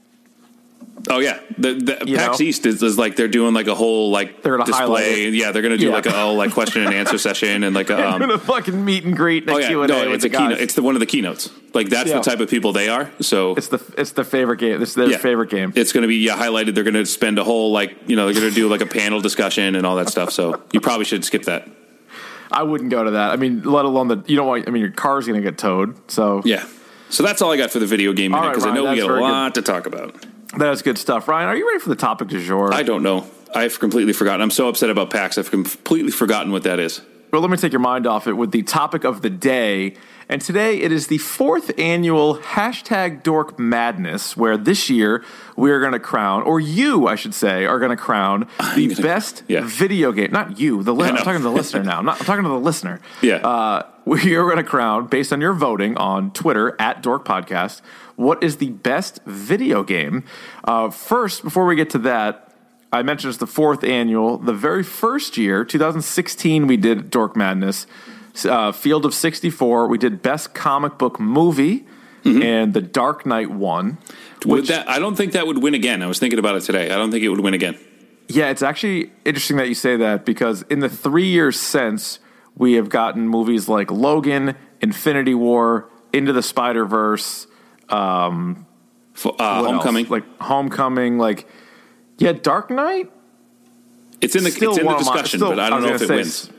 Oh yeah, the, the PAX know? East is, is like they're doing like a whole like they're gonna display. Yeah, they're gonna do yeah. like a whole like question and answer session and like a um, they're gonna fucking meet and greet. And oh a yeah, Q and A no, with it's the a guys. keynote. It's the one of the keynotes. Like that's yeah. the type of people they are. So it's the it's the favorite game. It's their yeah. favorite game. It's gonna be yeah highlighted. They're gonna spend a whole like you know they're gonna do like a panel discussion and all that stuff. So you probably should skip that. I wouldn't go to that. I mean, let alone the you don't want. I mean, your car's gonna get towed. So yeah. So that's all I got for the video game minute because right, I know we that's got a lot good. to talk about. That's good stuff. Ryan, are you ready for the topic du jour? I don't know. I've completely forgotten. I'm so upset about PAX. I've completely forgotten what that is. Well, let me take your mind off it with the topic of the day. And today it is the fourth annual hashtag Dork Madness, where this year we are going to crown, or you, I should say, are going to crown the gonna, best yeah. video game. Not you, the li- I'm talking to the listener now. I'm, not, I'm talking to the listener. Yeah. Uh, we are going to crown, based on your voting on Twitter, at Dork Podcast, what is the best video game. Uh, first, before we get to that, I mentioned it's the fourth annual. The very first year, two thousand sixteen, we did Dork Madness. Uh, Field of sixty-four, we did Best Comic Book Movie, mm-hmm. and The Dark Knight won. Would that, I don't think that would win again. I was thinking about it today. I don't think it would win again. Yeah, it's actually interesting that you say that, because in the three years since, we have gotten movies like Logan, Infinity War, Into the Spider-Verse, um, uh, Homecoming. Else? Like Homecoming, like... Yeah, Dark Knight? It's in the, it's in the discussion, still, but I don't I know if it say, wins.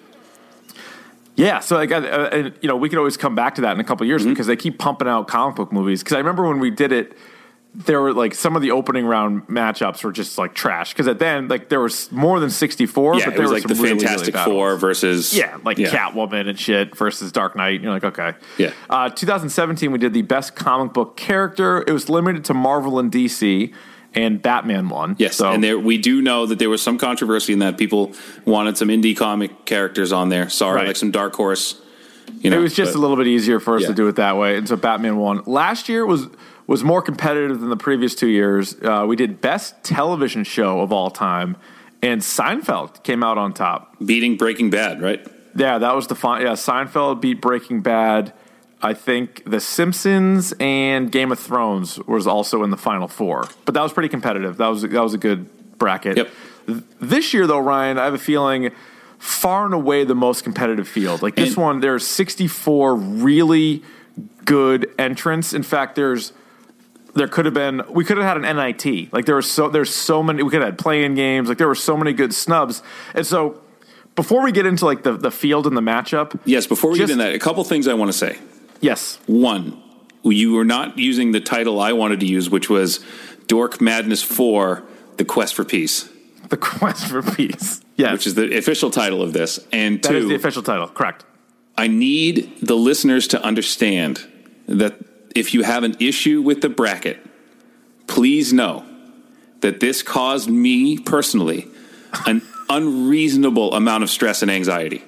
Yeah, so like, uh, and, you know, we could always come back to that in a couple of years mm-hmm. because they keep pumping out comic book movies. Because I remember when we did it, there were like some of the opening round matchups were just like trash. Because at then, like there was more than sixty-four, yeah, but there it was were like some the really, Fantastic really Four ones. versus yeah, like yeah. Catwoman and shit versus Dark Knight. And you're like, okay, yeah. Uh, twenty seventeen, we did the best comic book character. It was limited to Marvel and D C. and Batman won. Yes, so. and there we do know that there was some controversy in that. People wanted some indie comic characters on there. Sorry, right. like some Dark Horse. You know, it was just but, a little bit easier for us yeah. to do it that way, and so Batman won. Last year was was more competitive than the previous two years. Uh, we did best television show of all time, and Seinfeld came out on top, beating Breaking Bad. Right? Yeah, that was the fun. Yeah, Seinfeld beat Breaking Bad. I think The Simpsons and Game of Thrones was also in the final four, but that was pretty competitive. That was that was a good bracket. Yep. This year, though, Ryan, I have a feeling far and away the most competitive field. Like this and, one, there's sixty-four really good entrants. In fact, there's there could have been we could have had an N I T. Like there was so there's so many we could have had play-in games. Like there were so many good snubs, and so before we get into like the the field and the matchup, yes, before we just, get into that, a couple things I want to say. Yes. One, you were not using the title I wanted to use, which was Dork Madness four, The Quest for Peace. The Quest for Peace. Yes. Which is the official title of this. And that two, is the official title, correct. I need the listeners to understand that if you have an issue with the bracket, please know that this caused me personally an unreasonable amount of stress and anxiety.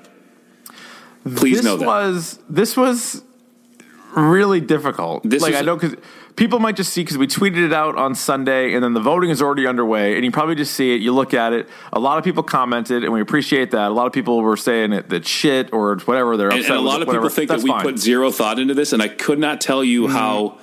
Please this know that. Was, this was really difficult. This like was, I know because people might just see because we tweeted it out on Sunday and then the voting is already underway and you probably just see it. You look at it. A lot of people commented and we appreciate that. A lot of people were saying it that shit or whatever they're upset and, and a lot with, of whatever. people think That's that we fine. put zero thought into this, and I could not tell you mm-hmm. how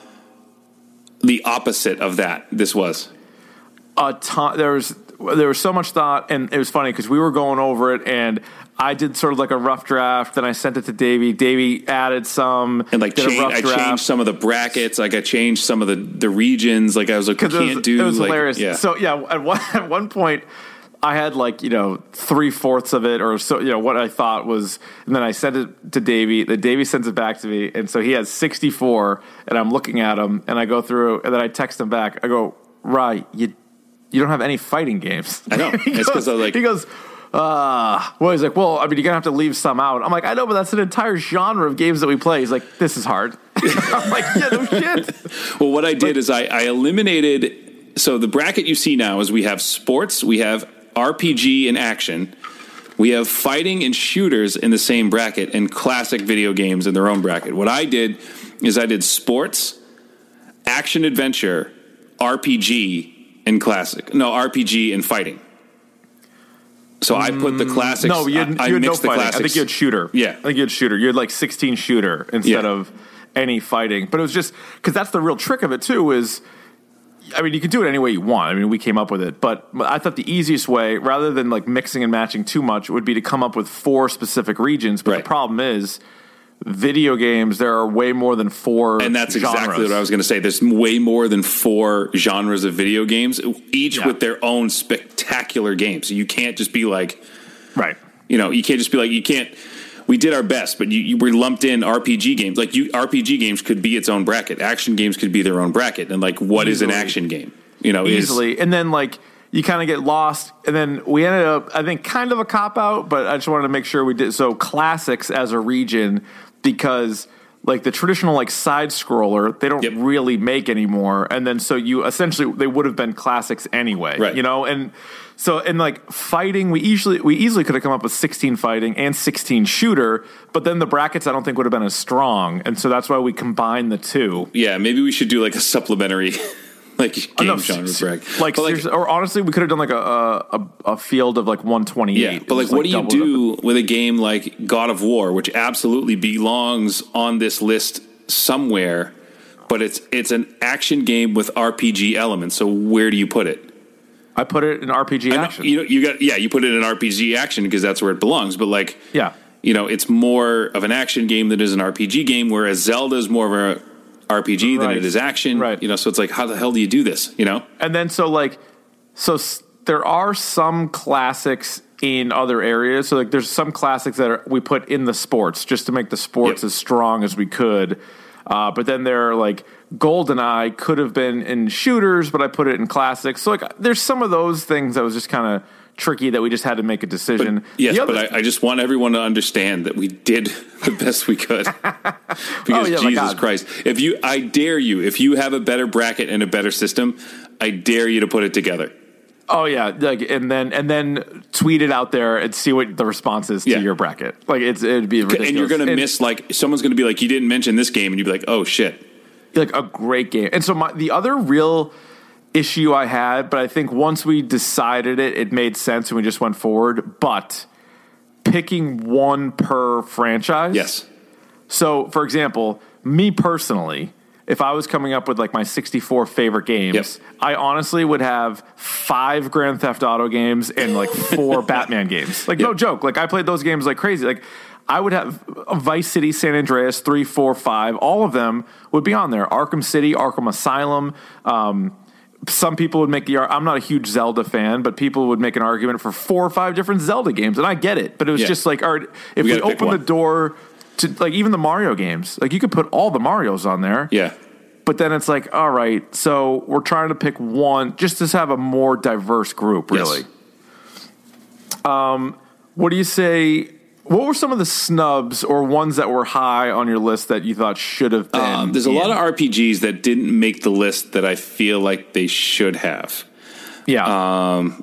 the opposite of that this was. A ton. There was there was so much thought, and it was funny because we were going over it and. I did sort of like a rough draft, then I sent it to Davey. Davey added some, and like change, I draft. changed some of the brackets. Like I changed some of the, the regions. Like I was like, we can't was, do. It was like, hilarious. Yeah. So yeah, at one at one point, I had like you know three fourths of it, or so you know what I thought was, and then I sent it to Davey. Then Davey sends it back to me, and so he has sixty-four, and I'm looking at him, and I go through, and then I text him back. I go, Rye, you you don't have any fighting games. I know. It's because I like he goes. Uh, well, he's like, well, I mean, you're going to have to leave some out. I'm like, I know, but that's an entire genre of games that we play. He's like, this is hard. I'm like, yeah, no shit. Well, what I did but, is I, I eliminated, so the bracket you see now is we have sports, we have R P G and action, we have fighting and shooters in the same bracket, and classic video games in their own bracket. What I did is I did sports, action adventure, R P G, and classic. No, R P G and fighting. So I put the classics. No, you had, I, you had I no mixed the fighting. classics. I think you had shooter. Yeah, I think you had shooter. You had like sixteen shooter instead yeah. of any fighting. But it was just because that's the real trick of it too. Is I mean, you can do it any way you want. I mean, we came up with it, but I thought the easiest way, rather than like mixing and matching too much, would be to come up with four specific regions. But right. the problem is. Video games, there are way more than four and that's genres. Exactly what I was going to say. There's way more than four genres of video games, each yeah. with their own spectacular games. So you can't just be like, right? You know, you can't just be like, you can't. We did our best, but you, you were lumped in R P G games. Like you, R P G games could be its own bracket. Action games could be their own bracket. And like, what easily. is an action game? You know, easily. Is, and then like. You kind of get lost, and then we ended up, I think, kind of a cop-out, but I just wanted to make sure we did. So classics as a region, because like the traditional like side-scroller, they don't yep. really make anymore. And then so you essentially, they would have been classics anyway, right. you know? And so, and like fighting, we easily, we easily could have come up with sixteen fighting and sixteen shooter, but then the brackets I don't think would have been as strong. And so that's why we combined the two. Yeah, maybe we should do like a supplementary... Like game no, genre bracket. Like, like or honestly, we could have done like a, a a field of like one twenty-eight. Yeah, but like, what do you do with a game like God of War, which absolutely belongs on this list somewhere, but it's it's an action game with R P G elements. So where do you put it? I put it in R P G action. You know, you got yeah, you put it in R P G action because that's where it belongs. But like, yeah, you know, it's more of an action game than it is an R P G game. Whereas Zelda is more of a R P G right. than it is action, right? You know, so it's like, how the hell do you do this? You know, and then so like, so s- there are some classics in other areas. So like, there's some classics that are, we put in the sports just to make the sports yep. as strong as we could. Uh, but then there are like GoldenEye could have been in shooters, but I put it in classics. So like, there's some of those things that was just kind of tricky that we just had to make a decision. But, yes, other, but I, I just want everyone to understand that we did the best we could. Because oh, yeah, Jesus Christ, if you, I dare you, if you have a better bracket and a better system, I dare you to put it together. Oh yeah, like and then and then tweet it out there and see what the response is to yeah. your bracket. Like it's it'd be ridiculous. And you're gonna and, miss like someone's gonna be like, you didn't mention this game, and you'd be like, oh shit, like a great game. And so my, the other real issue I had, but I think once we decided it, it made sense and we just went forward. But picking one per franchise, yes. So for example, me personally, if I was coming up with like my sixty-four favorite games, yep. I honestly would have five Grand Theft Auto games and like four Batman games. Like yep. no joke. Like I played those games like crazy. Like I would have Vice City, San Andreas, three, four, five. All of them would be on there. Arkham City, Arkham Asylum. Um, some people would make the. I'm not a huge Zelda fan, but people would make an argument for four or five different Zelda games, and I get it. But it was yeah. just like, all right, if we, we open the door. To, like even the Mario games, like you could put all the Marios on there. Yeah. But then it's like, all right, so we're trying to pick one just to have a more diverse group, really. Yes. Um, what do you say? What were some of the snubs or ones that were high on your list that you thought should have been? Um, there's a lot of R P Gs that didn't make the list that I feel like they should have. Yeah. Um,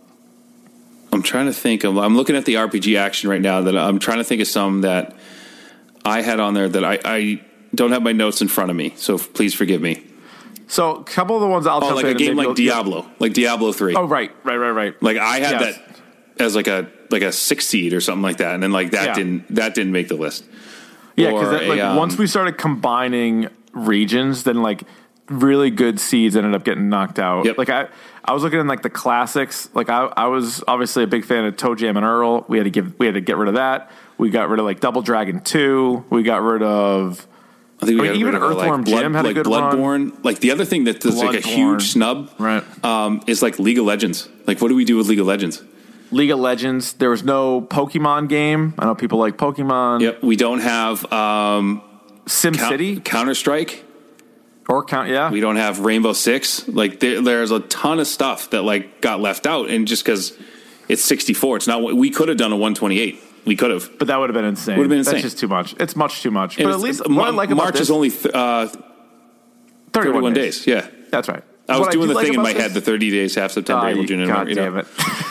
I'm trying to think of. I'm looking at the R P G action right now. That I'm trying to think of some that I had on there that I, I don't have my notes in front of me, so f- please forgive me. So a couple of the ones I'll oh, like a game like Diablo, like Diablo three. Oh, right, right, right, right. Like I had yes. that as like a like a six seed or something like that, and then like that yeah. didn't that didn't make the list. Yeah, because like um, once we started combining regions, then like really good seeds ended up getting knocked out. Yep. Like I, I was looking at like the classics. Like I, I was obviously a big fan of Toe Jam and Earl. We had to give, we had to get rid of that. We got rid of like Double Dragon two. We got rid of. I think we I mean, even Earthworm like, Jim had like a good Bloodborne. run. Like the other thing that is like a huge snub, right? Um, is like League of Legends. Like what do we do with League of Legends? League of Legends. There was no Pokemon game. I know people like Pokemon. Yep. We don't have um, Sim City, Counter Strike. Or count, yeah. We don't have Rainbow Six. Like there, there's a ton of stuff that like got left out, and just because it's sixty-four, it's not. We could have done a one twenty-eight. We could have, but that would have been insane. Would have been insane. That's just too much. It's much too much. And but at least what Ma- I like about March this, is only th- uh, thirty-one, thirty-one days. days. Yeah, that's right. I was what doing I the like thing in my this, head: the thirty days, half September, uh, April, June, and God you damn know.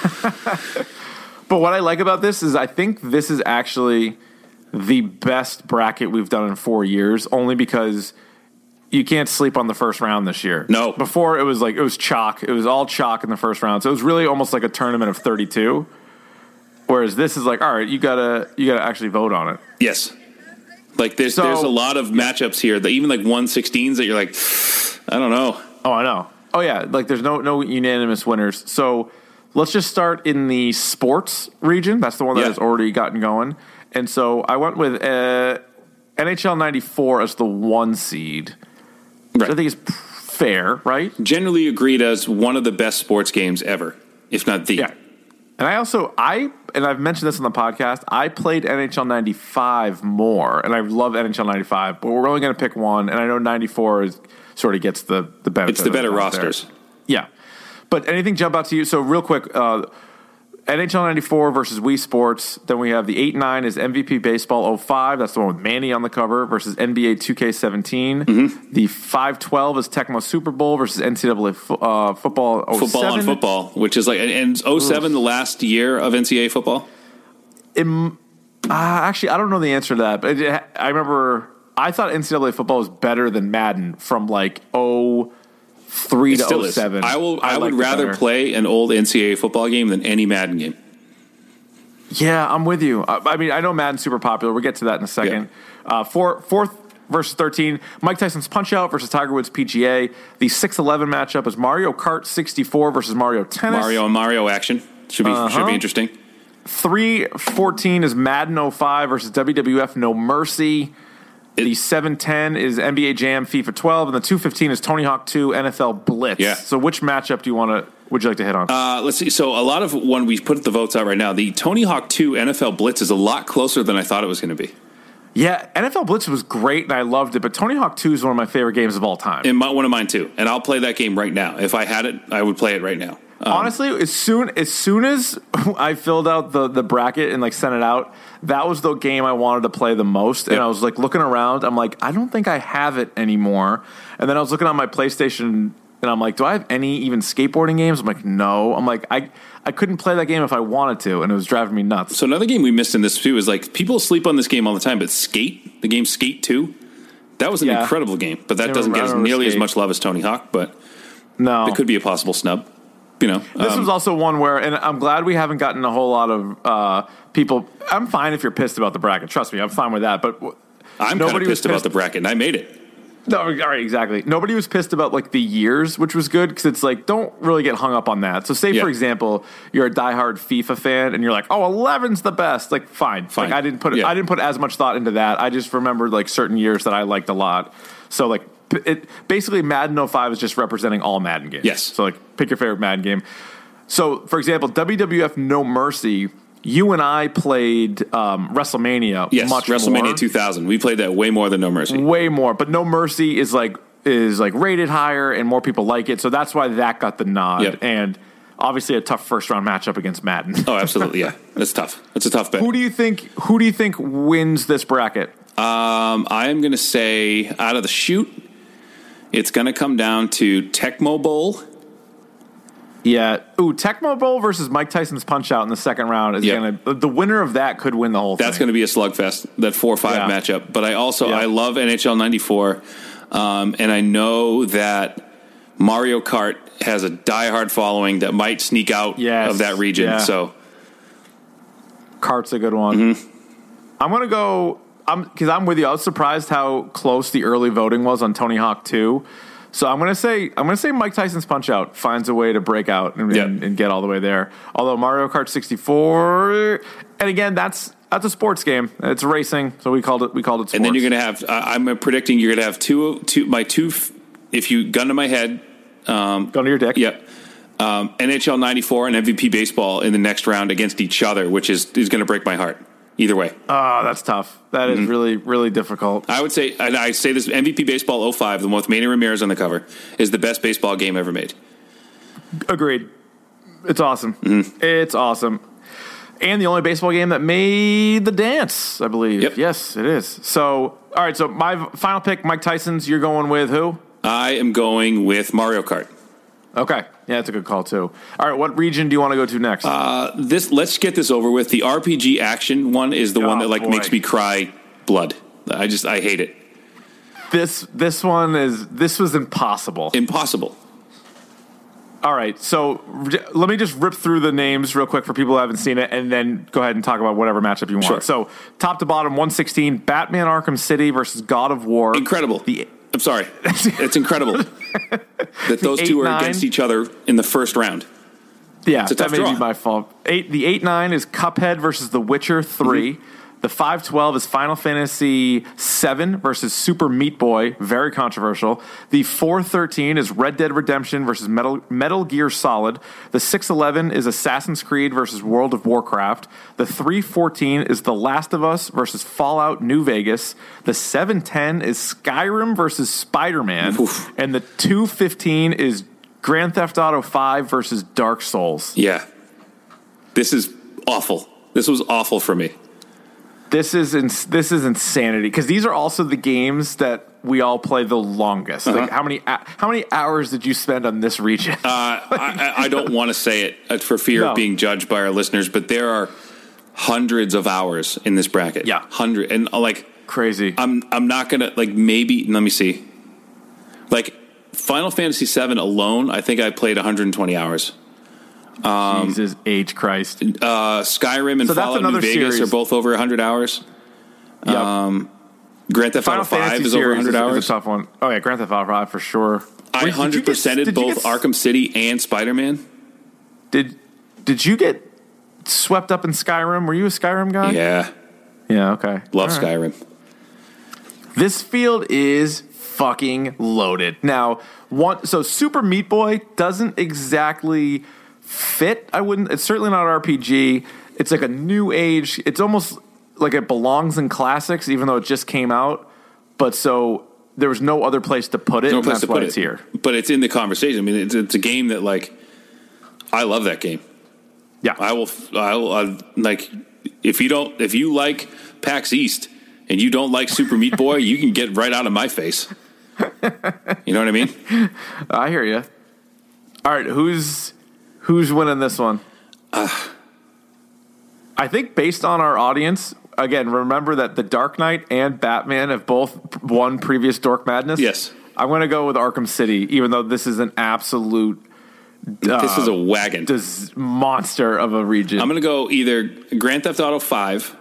it. But what I like about this is I think this is actually the best bracket we've done in four years, only because you can't sleep on the first round this year. No. Before it was like, it was chalk. It was all chalk in the first round. So it was really almost like a tournament of thirty-two. Whereas this is like, all right, you gotta, you gotta actually vote on it. Yes. Like there's, so, there's a lot of matchups here that even like one sixteens that you're like, I don't know. Oh, I know. Oh yeah. Like there's no, no unanimous winners. So let's just start in the sports region. That's the one that yeah. has already gotten going. And so I went with uh, N H L ninety-four as the one seed. Right. I think is fair, right? Generally agreed as one of the best sports games ever, if not the. Yeah. And I also, I, and I've mentioned this on the podcast, I played N H L ninety-five more, and I love N H L ninety-five, but we're only going to pick one, and I know ninety-four is, sort of gets the, the benefit. It's the better of rosters. There. Yeah. But anything jump out to you? So real quick, uh, N H L ninety-four versus Wii Sports. Then we have the eight nine is M V P Baseball oh five. That's the one with Manny on the cover versus N B A two K seventeen. Mm-hmm. The five twelve is Tecmo Super Bowl versus N C double A fo- uh, Football oh seven. Football on football, which is like, and oh seven the last year of N C double A football? It, uh, actually, I don't know the answer to that, but it, I remember I thought N C double A football was better than Madden from like oh three to oh seven. I will. I, I would rather better. play an old N C double A football game than any Madden game. Yeah, I'm with you. I, I mean, I know Madden's super popular. We'll get to that in a second. Yeah. Uh, four, fourth versus thirteen. Mike Tyson's Punch-Out versus Tiger Woods P G A. The six eleven matchup is Mario Kart sixty-four versus Mario Tennis. Mario and Mario action. Should be uh-huh. should be interesting. three fourteen is Madden oh five versus W W F No Mercy. It, the seven ten is N B A Jam FIFA twelve, and the two fifteen is Tony Hawk two N F L Blitz. Yeah. So which matchup do you want to, would you like to hit on? Uh, let's see. So a lot of, when we put the votes out right now, the Tony Hawk two N F L Blitz is a lot closer than I thought it was going to be. Yeah, N F L Blitz was great, and I loved it, but Tony Hawk two is one of my favorite games of all time. And my, one of mine, too. And I'll play that game right now. If I had it, I would play it right now. Um, Honestly, as soon as soon as I filled out the, the bracket and like sent it out, that was the game I wanted to play the most. And yep. I was like looking around. I'm like, I don't think I have it anymore. And then I was looking on my PlayStation and I'm like, do I have any even skateboarding games? I'm like, no. I'm like, I I couldn't play that game if I wanted to, and it was driving me nuts. So another game we missed in this too is like people sleep on this game all the time, but Skate, the game Skate two, that was an yeah. incredible game, but that I doesn't get as nearly Skate. as much love as Tony Hawk, but no, it could be a possible snub. You know, this um, was also one where, and I'm glad we haven't gotten a whole lot of uh, people. I'm fine if you're pissed about the bracket. Trust me, I'm fine with that. But I'm kind of pissed, pissed about the bracket, and I made it. No, all right, exactly. Nobody was pissed about like the years, which was good because it's like don't really get hung up on that. So, say yeah. for example, you're a diehard FIFA fan and you're like, "Oh, eleven's the best." Like, fine, fine. Like, I didn't put yeah. I didn't put as much thought into that. I just remembered like certain years that I liked a lot. So, like, it basically Madden oh five is just representing all Madden games. Yes. So, like, pick your favorite Madden game. So, for example, W W F No Mercy. You and I played um, WrestleMania. Yes, much WrestleMania more. two thousand. We played that way more than No Mercy. Way more, but No Mercy is like is like rated higher and more people like it, so that's why that got the nod. Yep. And obviously a tough first round matchup against Madden. Oh, absolutely, yeah, that's tough. That's a tough bet. Who do you think? Who do you think wins this bracket? Um, I am going to say out of the chute, it's going to come down to Tecmo Bowl. Yeah. Ooh, Tecmo Bowl versus Mike Tyson's Punch-Out in the second round is yep. going to... The winner of that could win the whole thing. That's going to be a slugfest, that four five yeah. matchup. But I also... Yeah. I love N H L ninety-four, um, and I know that Mario Kart has a diehard following that might sneak out yes. of that region. Yeah. So, Kart's a good one. Mm-hmm. I'm going to go... I'm because I'm with you. I was surprised how close the early voting was on Tony Hawk two. So I'm gonna say I'm gonna say Mike Tyson's Punch-Out finds a way to break out and, yep. and, and get all the way there. Although Mario Kart sixty-four, and again that's that's a sports game. It's racing, so we called it we called it sports. And then you're gonna have uh, I'm predicting you're gonna have two two my two if you gun to my head, um, gun to your dick. Yep. Um, N H L ninety-four and M V P baseball in the next round against each other, which is is gonna break my heart. Either way. Oh, that's tough. That is mm-hmm. really, really difficult. I would say, and I say this, M V P Baseball oh five, the one with Manny Ramirez on the cover, is the best baseball game ever made. Agreed. It's awesome. Mm-hmm. It's awesome. And the only baseball game that made the dance, I believe. Yep. Yes, it is. So, all right, so my final pick, Mike Tyson's, you're going with who? I am going with Mario Kart. Okay. Yeah, that's a good call, too. All right, what region do you want to go to next? Uh, this. Let's get this over with. The R P G action one is the oh, one that like boy. makes me cry blood. I just, I hate it. This this one is, this was impossible. Impossible. All right, so let me just rip through the names real quick for people who haven't seen it, and then go ahead and talk about whatever matchup you want. Sure. So, top to bottom, one sixteen, Batman Arkham City versus God of War. Incredible. The I'm sorry. It's incredible that those two are nine. against each other in the first round. Yeah, it's a tough that may draw. be my fault. Eight, the eight nine is Cuphead versus The Witcher three. Mm-hmm. The five twelve is Final Fantasy seven versus Super Meat Boy. Very controversial. The four thirteen is Red Dead Redemption versus Metal, Metal Gear Solid. The six eleven is Assassin's Creed versus World of Warcraft. The three fourteen is The Last of Us versus Fallout New Vegas. The seven ten is Skyrim versus Spider-Man. Oof. And the two fifteen is Grand Theft Auto five versus Dark Souls. Yeah. This is awful. This was awful for me. This is ins- this is insanity because these are also the games that we all play the longest. Uh-huh. Like how many a- how many hours did you spend on this region? uh, I, I don't want to say it for fear no. of being judged by our listeners, but there are hundreds of hours in this bracket. Yeah, hundred and uh, like crazy. I'm I'm not gonna like maybe let me see. Like Final Fantasy seven alone, I think I played one hundred twenty hours. Um, Jesus H. Christ. Uh, Skyrim and so Fallout New Vegas series. are both over one hundred hours. Yep. Um, Grand Theft Auto five is over one hundred is, hours. Is a tough one. Oh, yeah, Grand Theft Auto five for sure. I one hundred percented both get, Arkham City and Spider-Man. Did Did you get swept up in Skyrim? Were you a Skyrim guy? Yeah. Yeah, okay. Love right. Skyrim. This field is fucking loaded. Now, one so Super Meat Boy doesn't exactly fit. I wouldn't. It's certainly not R P G. It's like a new age. It's almost like it belongs in classics, even though it just came out. But so there was no other place to put it. No and place that's to why put it's it here. But it's in the conversation. I mean, it's, it's a game that like I love that game. Yeah, I will. I will I, like if you don't. If you like PAX East and you don't like Super Meat Boy, you can get right out of my face. You know what I mean? I hear you. All right, who's who's winning this one? Uh, I think based on our audience, again, remember that The Dark Knight and Batman have both won previous Dork Madness. Yes. I'm going to go with Arkham City, even though this is an absolute... Uh, this is a wagon. This monster of a region. I'm going to go either Grand Theft Auto five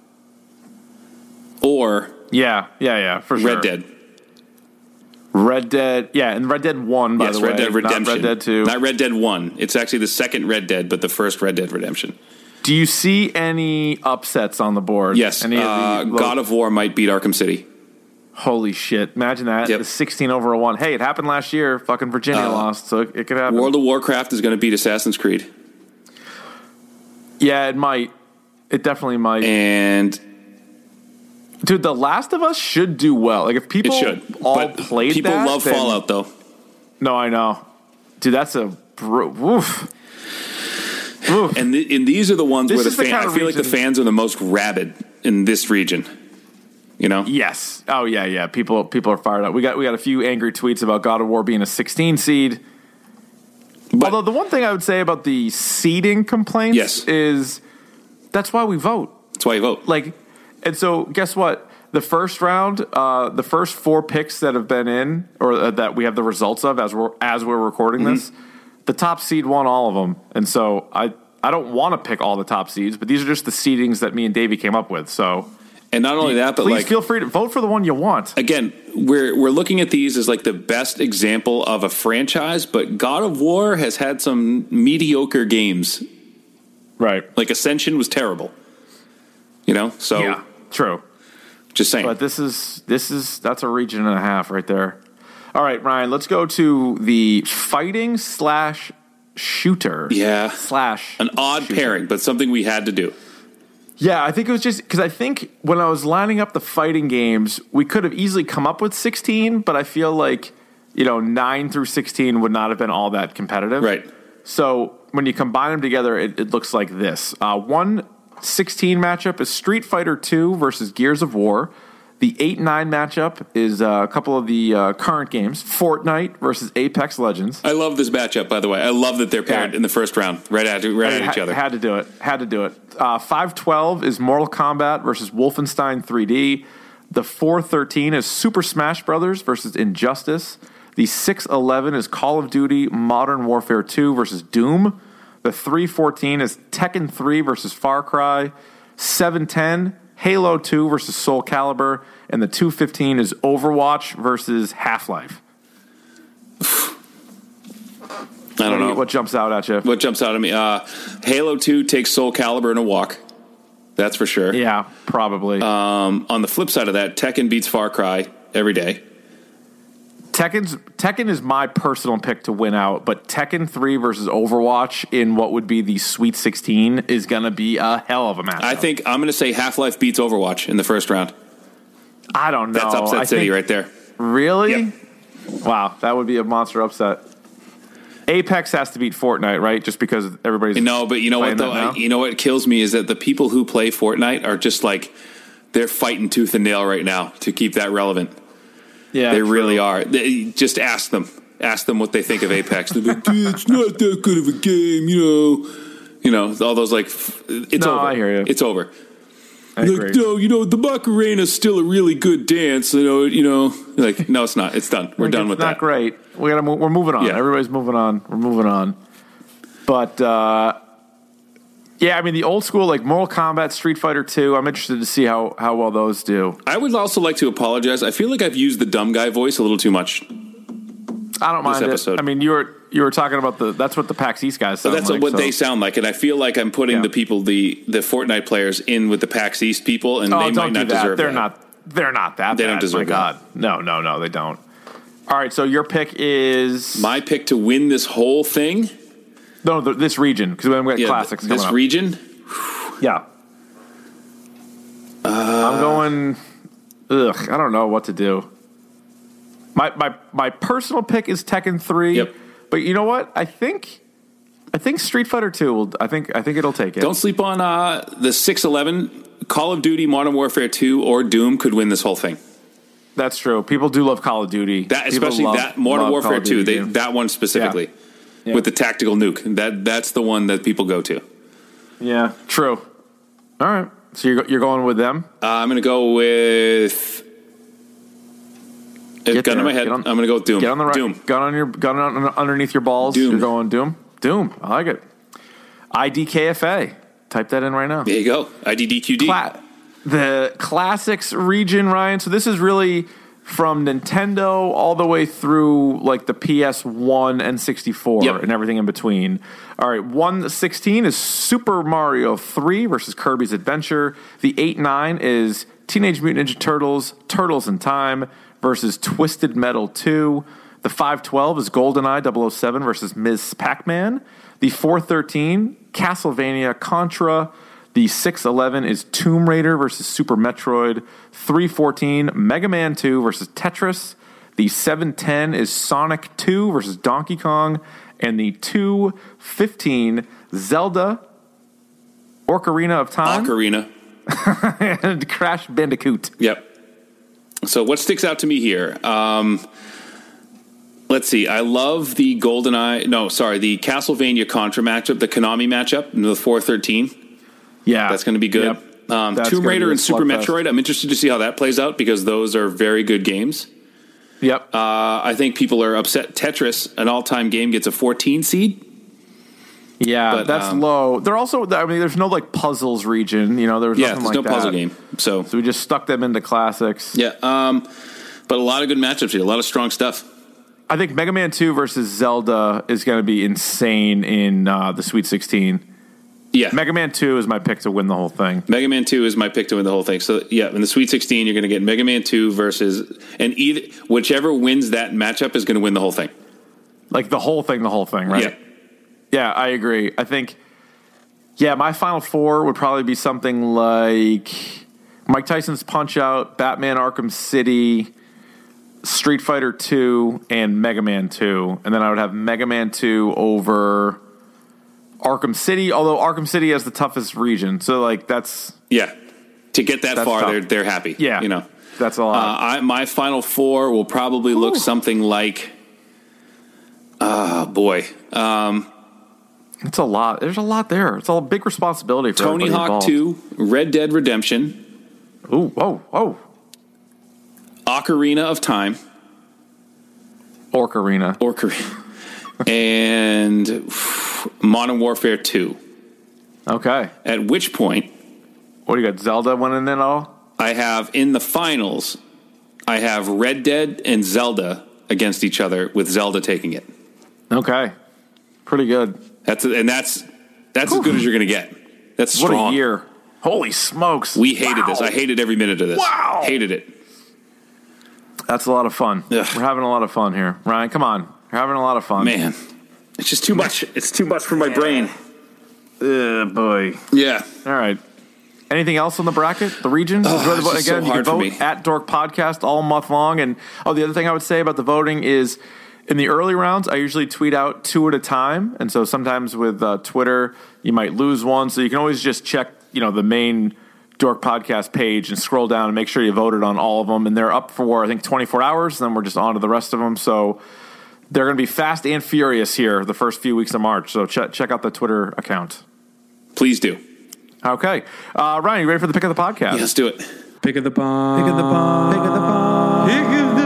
or... Yeah, yeah, yeah, for sure. Red Dead. Red Dead, yeah, and Red Dead one, by yes, the way. Red Dead Redemption. Not Red Dead two. Not Red Dead one. It's actually the second Red Dead, but the first Red Dead Redemption. Do you see any upsets on the board? Yes. Any uh, of the God of War might beat Arkham City. Holy shit. Imagine that. Yep. The sixteen over a one. Hey, it happened last year. Fucking Virginia uh, lost, so it, it could happen. World of Warcraft is going to beat Assassin's Creed. Yeah, it might. It definitely might. And... Dude, The Last of Us should do well. Like, if people it should. all but played people that... People love then, Fallout, though. No, I know. Dude, that's a... Bro, woof. Woof. And, th- and these are the ones this where the, the fan, kind of I feel region, like the fans are the most rabid in this region. You know? Yes. Oh, yeah, yeah. People people are fired up. We got we got a few angry tweets about God of War being a sixteen seed. But, although the one thing I would say about the seeding complaints yes. is that's why we vote. That's why you vote. Like, and so guess what? The first round, uh, the first four picks that have been in, or uh, that we have the results of as we're as we're recording mm-hmm. this, the top seed won all of them. And so I I don't want to pick all the top seeds, but these are just the seedings that me and Davey came up with. So. And not only that, but please like, feel free to vote for the one you want. Again, we're we're looking at these as like the best example of a franchise, but God of War has had some mediocre games. Right. Like Ascension was terrible. You know? So yeah, true. Just saying. But this is this is that's a region and a half right there. All right, Ryan, let's go to the fighting slash shooter. Yeah. Slash an odd shooter. pairing, but something we had to do. Yeah, I think it was just because I think when I was lining up the fighting games, we could have easily come up with sixteen, but I feel like, you know, nine through sixteen would not have been all that competitive. Right. So when you combine them together, it, it looks like this. Uh, one sixteen matchup is Street Fighter two versus Gears of War. The eight nine matchup is uh, a couple of the uh, current games, Fortnite versus Apex Legends. I love this matchup, by the way. I love that they're paired yeah. in the first round, right at, right at ha- each other. Had to do it. Had to do it. Uh, five twelve is Mortal Kombat versus Wolfenstein three D. The four thirteen is Super Smash Brothers versus Injustice. The six eleven is Call of Duty Modern Warfare two versus Doom. The three fourteen is Tekken three versus Far Cry. seven ten Halo two versus Soul Calibur, and the two fifteen is Overwatch versus Half-Life. I don't know. What jumps out at you? What jumps out at me? Uh, Halo two takes Soul Calibur in a walk. That's for sure. Yeah, probably. Um, on the flip side of that, Tekken beats Far Cry every day. Tekken's, Tekken is my personal pick to win out, but Tekken three versus Overwatch in what would be the Sweet sixteen is going to be a hell of a match. I think I'm going to say Half-Life beats Overwatch in the first round. I don't know. That's upset I city think, right there. Really? Yep. Wow, that would be a monster upset. Apex has to beat Fortnite, right? Just because everybody's no, but you know what though? I, you know what kills me is that the people who play Fortnite are just like they're fighting tooth and nail right now to keep that relevant. Yeah, they true. really are. They, just ask them. Ask them what they think of Apex. They're like, dude, it's not that good of a game, you know. You know, all those like, it's no, over. I hear you. It's over. I like, agree. no, you know, the Macarena's still a really good dance. You know, you know, like, no, it's not. It's done. We're like, done it's with not that. Not great. We gotta. We're moving on. Yeah. Everybody's moving on. We're moving on. But uh, yeah, I mean, the old school like Mortal Kombat, Street Fighter two. I'm interested to see how how well those do. I would also like to apologize. I feel like I've used the dumb guy voice a little too much. I don't mind episode. it. I mean, you were you were talking about the that's what the PAX East guys sound but that's like. what so. they sound like, and I feel like I'm putting yeah. the people, the the Fortnite players, in with the PAX East people, and oh, they don't might not do that. deserve they're that. Not, they're not that. They bad. don't deserve My God, that. no, no, no, they don't. All right, so your pick is my pick to win this whole thing. No, the, this region because we have yeah, classics. Th- this coming up. region. Yeah, uh, I'm going. Ugh, I don't know what to do. My my my personal pick is Tekken three. Yep. But you know what? I think I think Street Fighter two will. I think I think it'll take it. Don't sleep on uh, the six eleven. Call of Duty, Modern Warfare two, or Doom could win this whole thing. That's true. People do love Call of Duty. That especially love, that Modern Warfare two. They, that one specifically. yeah. with the tactical nuke. That that's the one that people go to. Yeah, true. All right, so you're you're going with them? Uh, I'm going to go with. Get gun in my head. On, I'm going to go with Doom. Get on the right. Doom. Gun on your gun on, underneath your balls. Doom. You're going Doom. Doom. I like it. I D K F A. Type that in right now. There you go. I D D Q D. Cla- the classics region, Ryan. So this is really from Nintendo all the way through like the P S one and sixty-four yep. and everything in between. All right, one sixteen is Super Mario three versus Kirby's Adventure. The eight nine is Teenage Mutant Ninja Turtles, Turtles in Time versus Twisted Metal two. The five twelve is GoldenEye double oh seven versus Miz Pac-Man. The four thirteen, Castlevania Contra. The six eleven is Tomb Raider versus Super Metroid. three fourteen, Mega Man two versus Tetris. The seven ten is Sonic two versus Donkey Kong. And the two fifteen, Zelda, Ocarina of Time. Ocarina. and Crash Bandicoot. Yep. So what sticks out to me here? Um, let's see. I love the GoldenEye. No, sorry. The Castlevania Contra matchup, the Konami matchup, the four thirteen. Yeah. That's going to be good. Yep. Um, Tomb Raider and Super Metroid. I'm interested to see how that plays out because those are very good games. Yep. Uh, I think people are upset. Tetris, an all-time game, gets a fourteen seed. Yeah, but, that's um, low. They're also, I mean, there's no like puzzles region. You know, there was yeah, nothing there's like no that. puzzle game. So. so we just stuck them into classics. Yeah, um, but a lot of good matchups here. A lot of strong stuff. I think Mega Man two versus Zelda is going to be insane in uh, the Sweet sixteen. Yeah. Mega Man two is my pick to win the whole thing. Mega Man two is my pick to win the whole thing. So, yeah, in the Sweet sixteen, you're going to get Mega Man two versus, and either whichever wins that matchup is going to win the whole thing. Like the whole thing, the whole thing, right? Yeah. Yeah, I agree. I think, yeah, my final four would probably be something like Mike Tyson's Punch-Out, Batman Arkham City, Street Fighter two, and Mega Man two. And then I would have Mega Man two over Arkham City, although Arkham City has the toughest region. So, like, that's... Yeah. To get that far, tough. they're they're happy. Yeah. You know. That's a lot. Uh, I, my final four will probably Ooh. look something like... Oh, boy. Um, it's a lot. There's a lot there. It's a big responsibility for Tony Hawk involved. two, Red Dead Redemption. Ooh, whoa, whoa. Ocarina of Time. Orcarina. Orcarina. And Modern Warfare two. Okay. At which point... What do you got, Zelda winning it all? I have, in the finals, I have Red Dead and Zelda against each other, with Zelda taking it. Okay. Pretty good. That's And that's that's Ooh. as good as you're going to get. That's strong. What a year. Holy smokes. We hated wow. this. I hated every minute of this. Wow. Hated it. That's a lot of fun. Ugh. We're having a lot of fun here. Ryan, come on. We're having a lot of fun. Man, it's just too much. It's too much for my brain. Oh, boy. Yeah. All right. Anything else on the bracket? The regions? Oh, the vote? Again, so you can vote at Dork Podcast all month long. And oh, the other thing I would say about the voting is in the early rounds, I usually tweet out two at a time. And so sometimes with uh, Twitter, you might lose one. So you can always just check, you know, the main Dork Podcast page and scroll down and make sure you voted on all of them. And they're up for, I think, twenty-four hours. And then we're just on to the rest of them. So they're going to be fast and furious here the first few weeks of March. So check check out the Twitter account. Please do. Okay. Uh, Ryan, you ready for the pick of the podcast? Yeah, let's do it. Pick of the pod. Pick of the pod. Pick of the pod. Pick of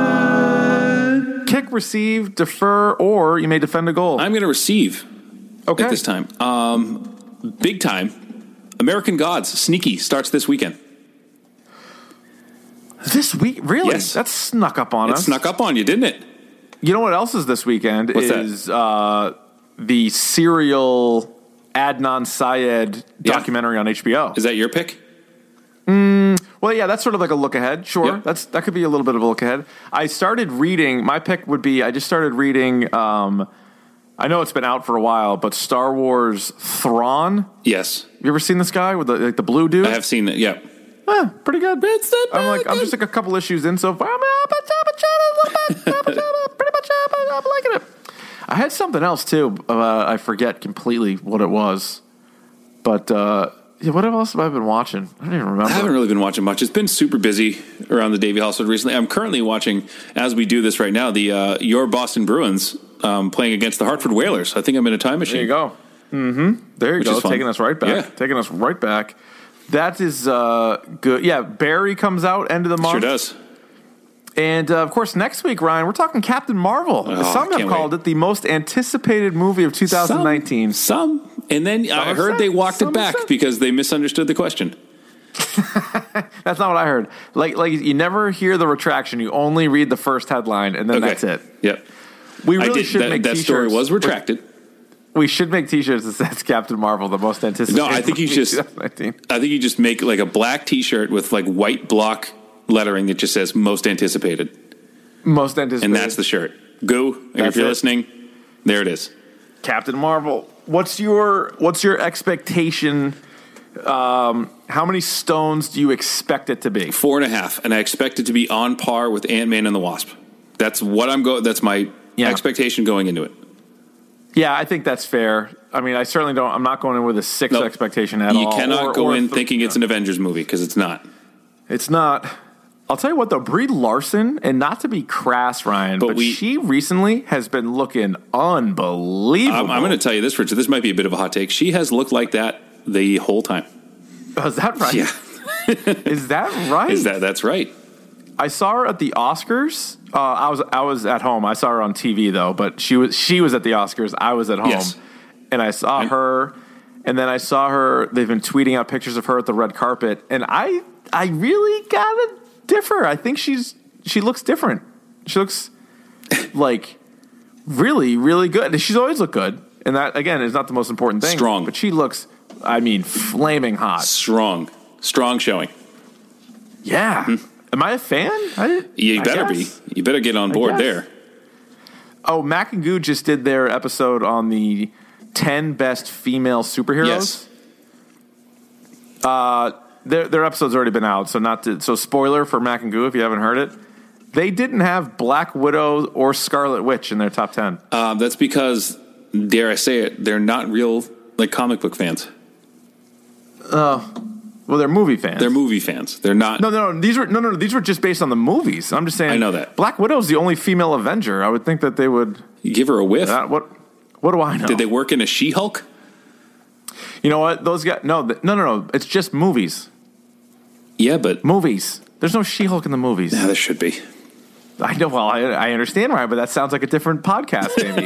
the pod. Kick, receive, defer, or you may defend a goal. I'm going to receive okay. at this time. Um, big time. American Gods, Sneaky, starts this weekend. This week? Really? Yes. That snuck up on it us. It snuck up on you, didn't it? You know what else is this weekend? What's is uh, the serial Adnan Syed documentary yeah. on H B O. Is that your pick? Mm, well, yeah, that's sort of like a look ahead. Sure, yep. that's that could be a little bit of a look ahead. I started reading. My pick would be. I just started reading. Um, I know it's been out for a while, but Star Wars Thrawn. Yes. You ever seen this guy with the like the blue dude? I have seen it. Yeah. Eh, pretty good. It's I'm like, good. I'm just like a couple issues in so far. I'm pretty much I'm liking it. I had something else too. Uh, I forget completely what it was, but uh, yeah, what else have I been watching? I don't even remember. I haven't really been watching much. It's been super busy around the Davey household recently. I'm currently watching, as we do this right now, the uh, Your Boston Bruins um, playing against the Hartford Whalers. I think I'm in a time machine. There you go. Mm-hmm. There you Which go. is fun. Taking us right back. Yeah. Taking us right back. That is uh, good. Yeah, Barry comes out end of the month. Sure does. And, uh, of course, next week, Ryan, we're talking Captain Marvel. Oh, Some have can't called wait. it the most anticipated movie of two thousand nineteen. Some. some. And then Some I have heard said- they walked some it have back said- because they misunderstood the question. That's not what I heard. Like, like you never hear the retraction. You only read the first headline, and then Okay. that's it. Yep. We I really did- should that, make that t-shirts. story was retracted. We should make T-shirts that says Captain Marvel, the most anticipated. No, I think you movie just. of twenty nineteen. I think you just make like a black T-shirt with like white block lettering that just says "most anticipated," most anticipated, and that's the shirt. Go and That's if you're it. listening, there it is. Captain Marvel. What's your What's your expectation? Um, how many stones do you expect it to be? Four and a half, and I expect it to be on par with Ant-Man and the Wasp. That's what I'm going. That's my Yeah. expectation going into it. Yeah, I think that's fair. I mean, I certainly don't. I'm not going in with a six Nope. expectation at You all. cannot or- go or in th- thinking it's an Avengers movie because it's not. It's not. I'll tell you what, though, Brie Larson, and not to be crass, Ryan, but, But we- she recently has been looking unbelievable. I'm, I'm going to tell you this, Richard. This might be a bit of a hot take. She has looked like that the whole time. Oh, is that right? Yeah. Is that right? Is that that's right? I saw her at the Oscars. Uh, I was I was at home. I saw her on T V though, but she was she was at the Oscars. I was at home, Yes. and I saw And- her. And then I saw her. They've been tweeting out pictures of her at the red carpet, and I I really gotta differ. I think she's she looks different. She looks like really really good. She's always looked good, and that again is not the most important thing. Strong. but she looks. I mean, flaming hot. Strong, strong showing. Yeah. Am I a fan? I didn't, You I better guess. be. You better get on I board guess. there. Oh, Mac and Goo just did their episode on the ten best female superheroes. Yes. Uh, their their episode's already been out, so not to, so spoiler for Mac and Goo if you haven't heard it. They didn't have Black Widow or Scarlet Witch in their top ten. Um, that's because, dare I say it, they're not real like comic book fans. Oh, well, they're movie fans. They're movie fans. They're not. No, no, no. These were no, no, no. These were just based on the movies. I'm just saying. I know that. Black Widow's the only female Avenger. I would think that they would You give her a whiff. That, what? What do I know? Did they work in a She-Hulk? You know what? Those guys. No, th- no, no, no. It's just movies. Yeah, but Movies. There's no She-Hulk in the movies. yeah, there should be. I know. Well, I, I understand, Ryan, but that sounds like a different podcast, maybe.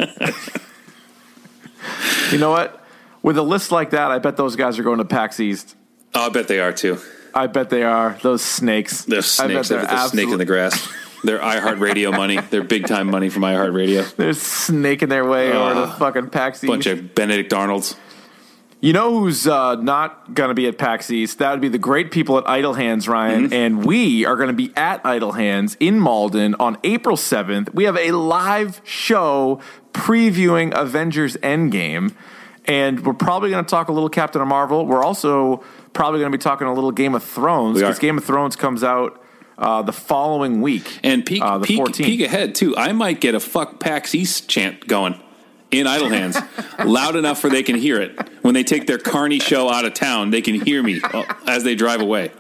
You know what? With a list like that, I bet those guys are going to PAX East. Oh, I bet they are too. I bet they are. Those snakes. They're I snakes. bet They're, they're they're snake in the grass. They're iHeartRadio money. They're big time money from iHeartRadio. They're snaking their way over to Uh, fucking PAX East. Bunch of Benedict Arnolds. You know who's uh, not going to be at PAX East? That would be the great people at Idle Hands, Ryan. Mm-hmm. And we are going to be at Idle Hands in Malden on April seventh. We have a live show previewing Avengers Endgame. And we're probably going to talk a little Captain Marvel. We're also probably going to be talking a little Game of Thrones. We are. Because Game of Thrones comes out uh, the following week. And peek, uh, the peek, fourteenth. peek ahead, too. I might get a fuck PAX East chant going in Idle Hands loud enough where they can hear it. When they take their Carney show out of town, they can hear me as they drive away.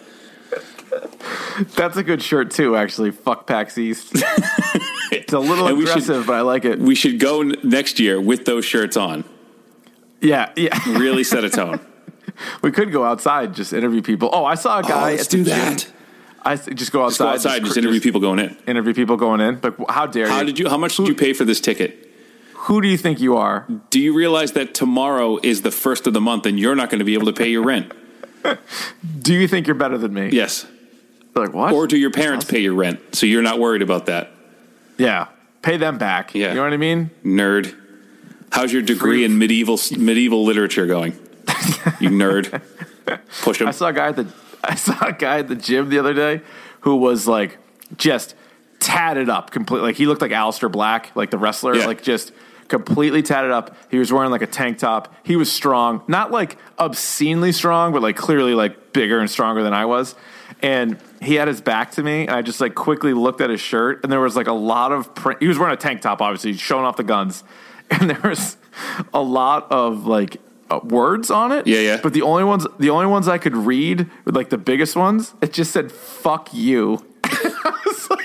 That's a good shirt, too, actually. Fuck PAX East. It's a little And we should- aggressive, but I like it. We should go n- next year with those shirts on. Yeah, yeah. Really set a tone. We could go outside, just interview people. Oh, I saw a guy. Oh, let's at the do gym. that. I s- just go outside. Just go outside, just interview people going in. Interview people going in. But how dare you? How did you? How much did you pay for this ticket? Who do you think you are? Do you realize that tomorrow is the first of the month and you're not going to be able to pay your rent? Do you think you're better than me? Yes. Like what? Or do your parents pay your rent so you're not worried about that? Yeah, pay them back. Yeah. You know what I mean? Nerd. How's your degree in medieval medieval literature going? You nerd. Push him. I saw a guy at the I saw a guy at the gym the other day who was like just tatted up completely. Like he looked like Aleister Black, like the wrestler, Yeah. like just completely tatted up. He was wearing like a tank top. He was strong, not like obscenely strong, but like clearly like bigger and stronger than I was. And he had his back to me, and I just like quickly looked at his shirt, and there was like a lot of print. He was wearing a tank top, obviously, showing off the guns, and there was a lot of like uh, words on it. Yeah, yeah. But the only ones, the only ones I could read, like the biggest ones, it just said "fuck you." I was like,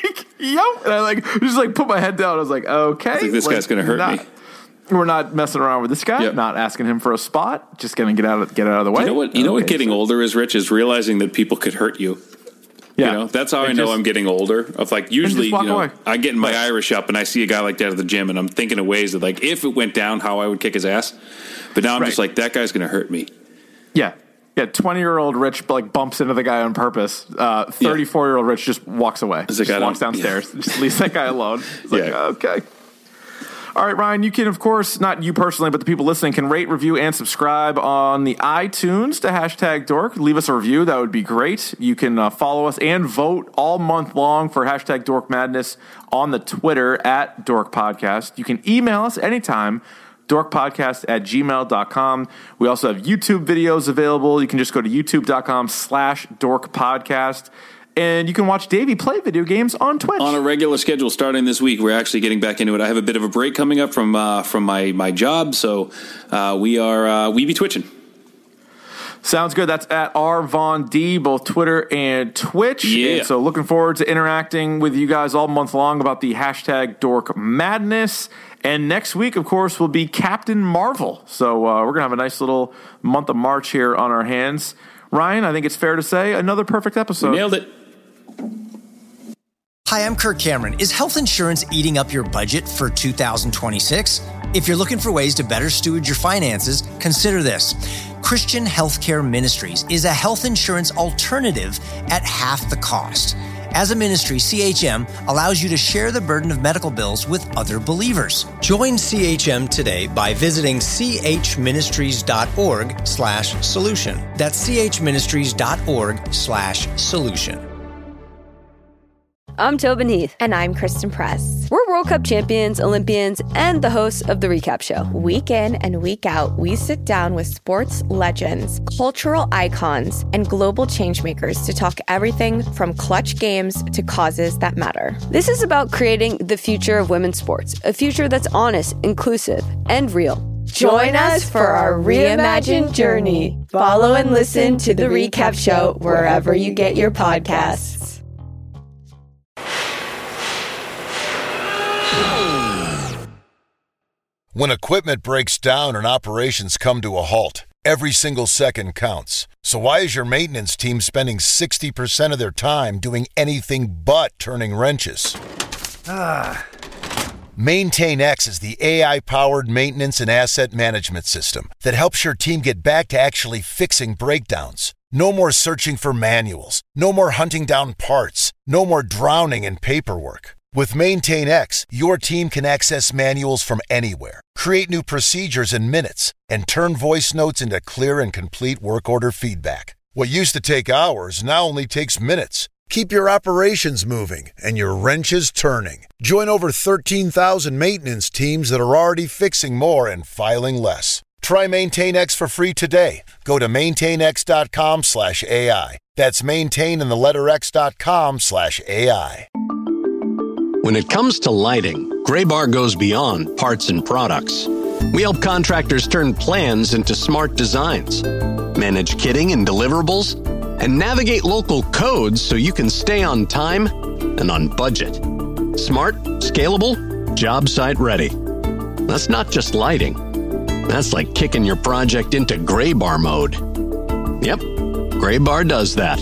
yo. And I like just like put my head down. I was like, okay. I think this like, guy's going to hurt not, me. We're not messing around with this guy. Yep. Not asking him for a spot. Just going to get out of get out of the way. You know what? You know okay, what getting so. older is, Rich, is realizing that people could hurt you. Yeah. You know, that's how and I know just, I'm getting older. Of like, usually, you know, away. I get in my Irish up and I see a guy like that at the gym and I'm thinking of ways that, like, if it went down, how I would kick his ass. But now I'm right. just like, that guy's going to hurt me. Yeah. Yeah. twenty-year-old Rich, like, bumps into the guy on purpose. Uh, thirty-four-year-old Rich just walks away. Just like, walks downstairs. Yeah. Just leaves that guy alone. It's like, yeah. okay. All right, Ryan, you can, of course, not you personally, but the people listening can rate, review, and subscribe on the iTunes to hashtag Dork. Leave us a review. That would be great. You can uh, follow us and vote all month long for hashtag Dork Madness on the Twitter at Dork Podcast. You can email us anytime, dorkpodcast at gmail dot com. We also have YouTube videos available. You can just go to youtube.com slash Dork Podcast. And you can watch Davey play video games on Twitch. On a regular schedule starting this week. We're actually getting back into it. I have a bit of a break coming up from uh, from my, my job, so uh, we are uh, we be twitching. Sounds good. That's at R Von D, both Twitter and Twitch. Yeah. And so looking forward to interacting with you guys all month long about the hashtag Dork Madness. And next week, of course, will be Captain Marvel. So uh, we're going to have a nice little month of March here on our hands. Ryan, I think it's fair to say another perfect episode. We nailed it. Hi, I'm Kirk Cameron. Is health insurance eating up your budget for two thousand twenty-six? If you're looking for ways to better steward your finances, consider this. Christian Healthcare Ministries is a health insurance alternative at half the cost. As a ministry, C H M allows you to share the burden of medical bills with other believers. Join C H M today by visiting chministries.org slash solution. That's chministries.org slash solution. I'm Tobin Heath. And I'm Kristen Press. We're World Cup champions, Olympians, and the hosts of The Recap Show. Week in and week out, we sit down with sports legends, cultural icons, and global changemakers to talk everything from clutch games to causes that matter. This is about creating the future of women's sports, a future that's honest, inclusive, and real. Join us for our reimagined journey. Follow and listen to The Recap Show wherever you get your podcasts. When equipment breaks down and operations come to a halt, every single second counts. So why is your maintenance team spending sixty percent of their time doing anything but turning wrenches? Ah. MaintainX is the A I-powered maintenance and asset management system that helps your team get back to actually fixing breakdowns. No more searching for manuals. No more hunting down parts. No more drowning in paperwork. With MaintainX, your team can access manuals from anywhere, create new procedures in minutes, and turn voice notes into clear and complete work order feedback. What used to take hours now only takes minutes. Keep your operations moving and your wrenches turning. Join over thirteen thousand maintenance teams that are already fixing more and filing less. Try MaintainX for free today. Go to maintainx.com slash AI. That's maintain in the letter x.com slash AI. When it comes to lighting, Graybar goes beyond parts and products. We help contractors turn plans into smart designs, manage kitting and deliverables, and navigate local codes so you can stay on time and on budget. Smart, scalable, job site ready. That's not just lighting. That's like kicking your project into Graybar mode. Yep, Graybar does that.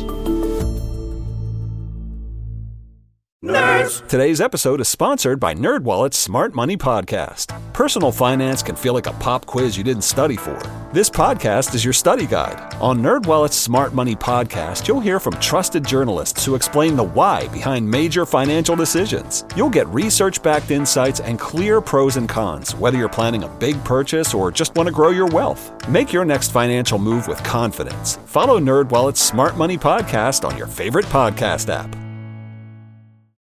Nerds! Today's episode is sponsored by NerdWallet's Smart Money Podcast. Personal finance can feel like a pop quiz you didn't study for. This podcast is your study guide. On NerdWallet's Smart Money Podcast, you'll hear from trusted journalists who explain the why behind major financial decisions. You'll get research-backed insights and clear pros and cons, whether you're planning a big purchase or just want to grow your wealth. Make your next financial move with confidence. Follow NerdWallet's Smart Money Podcast on your favorite podcast app.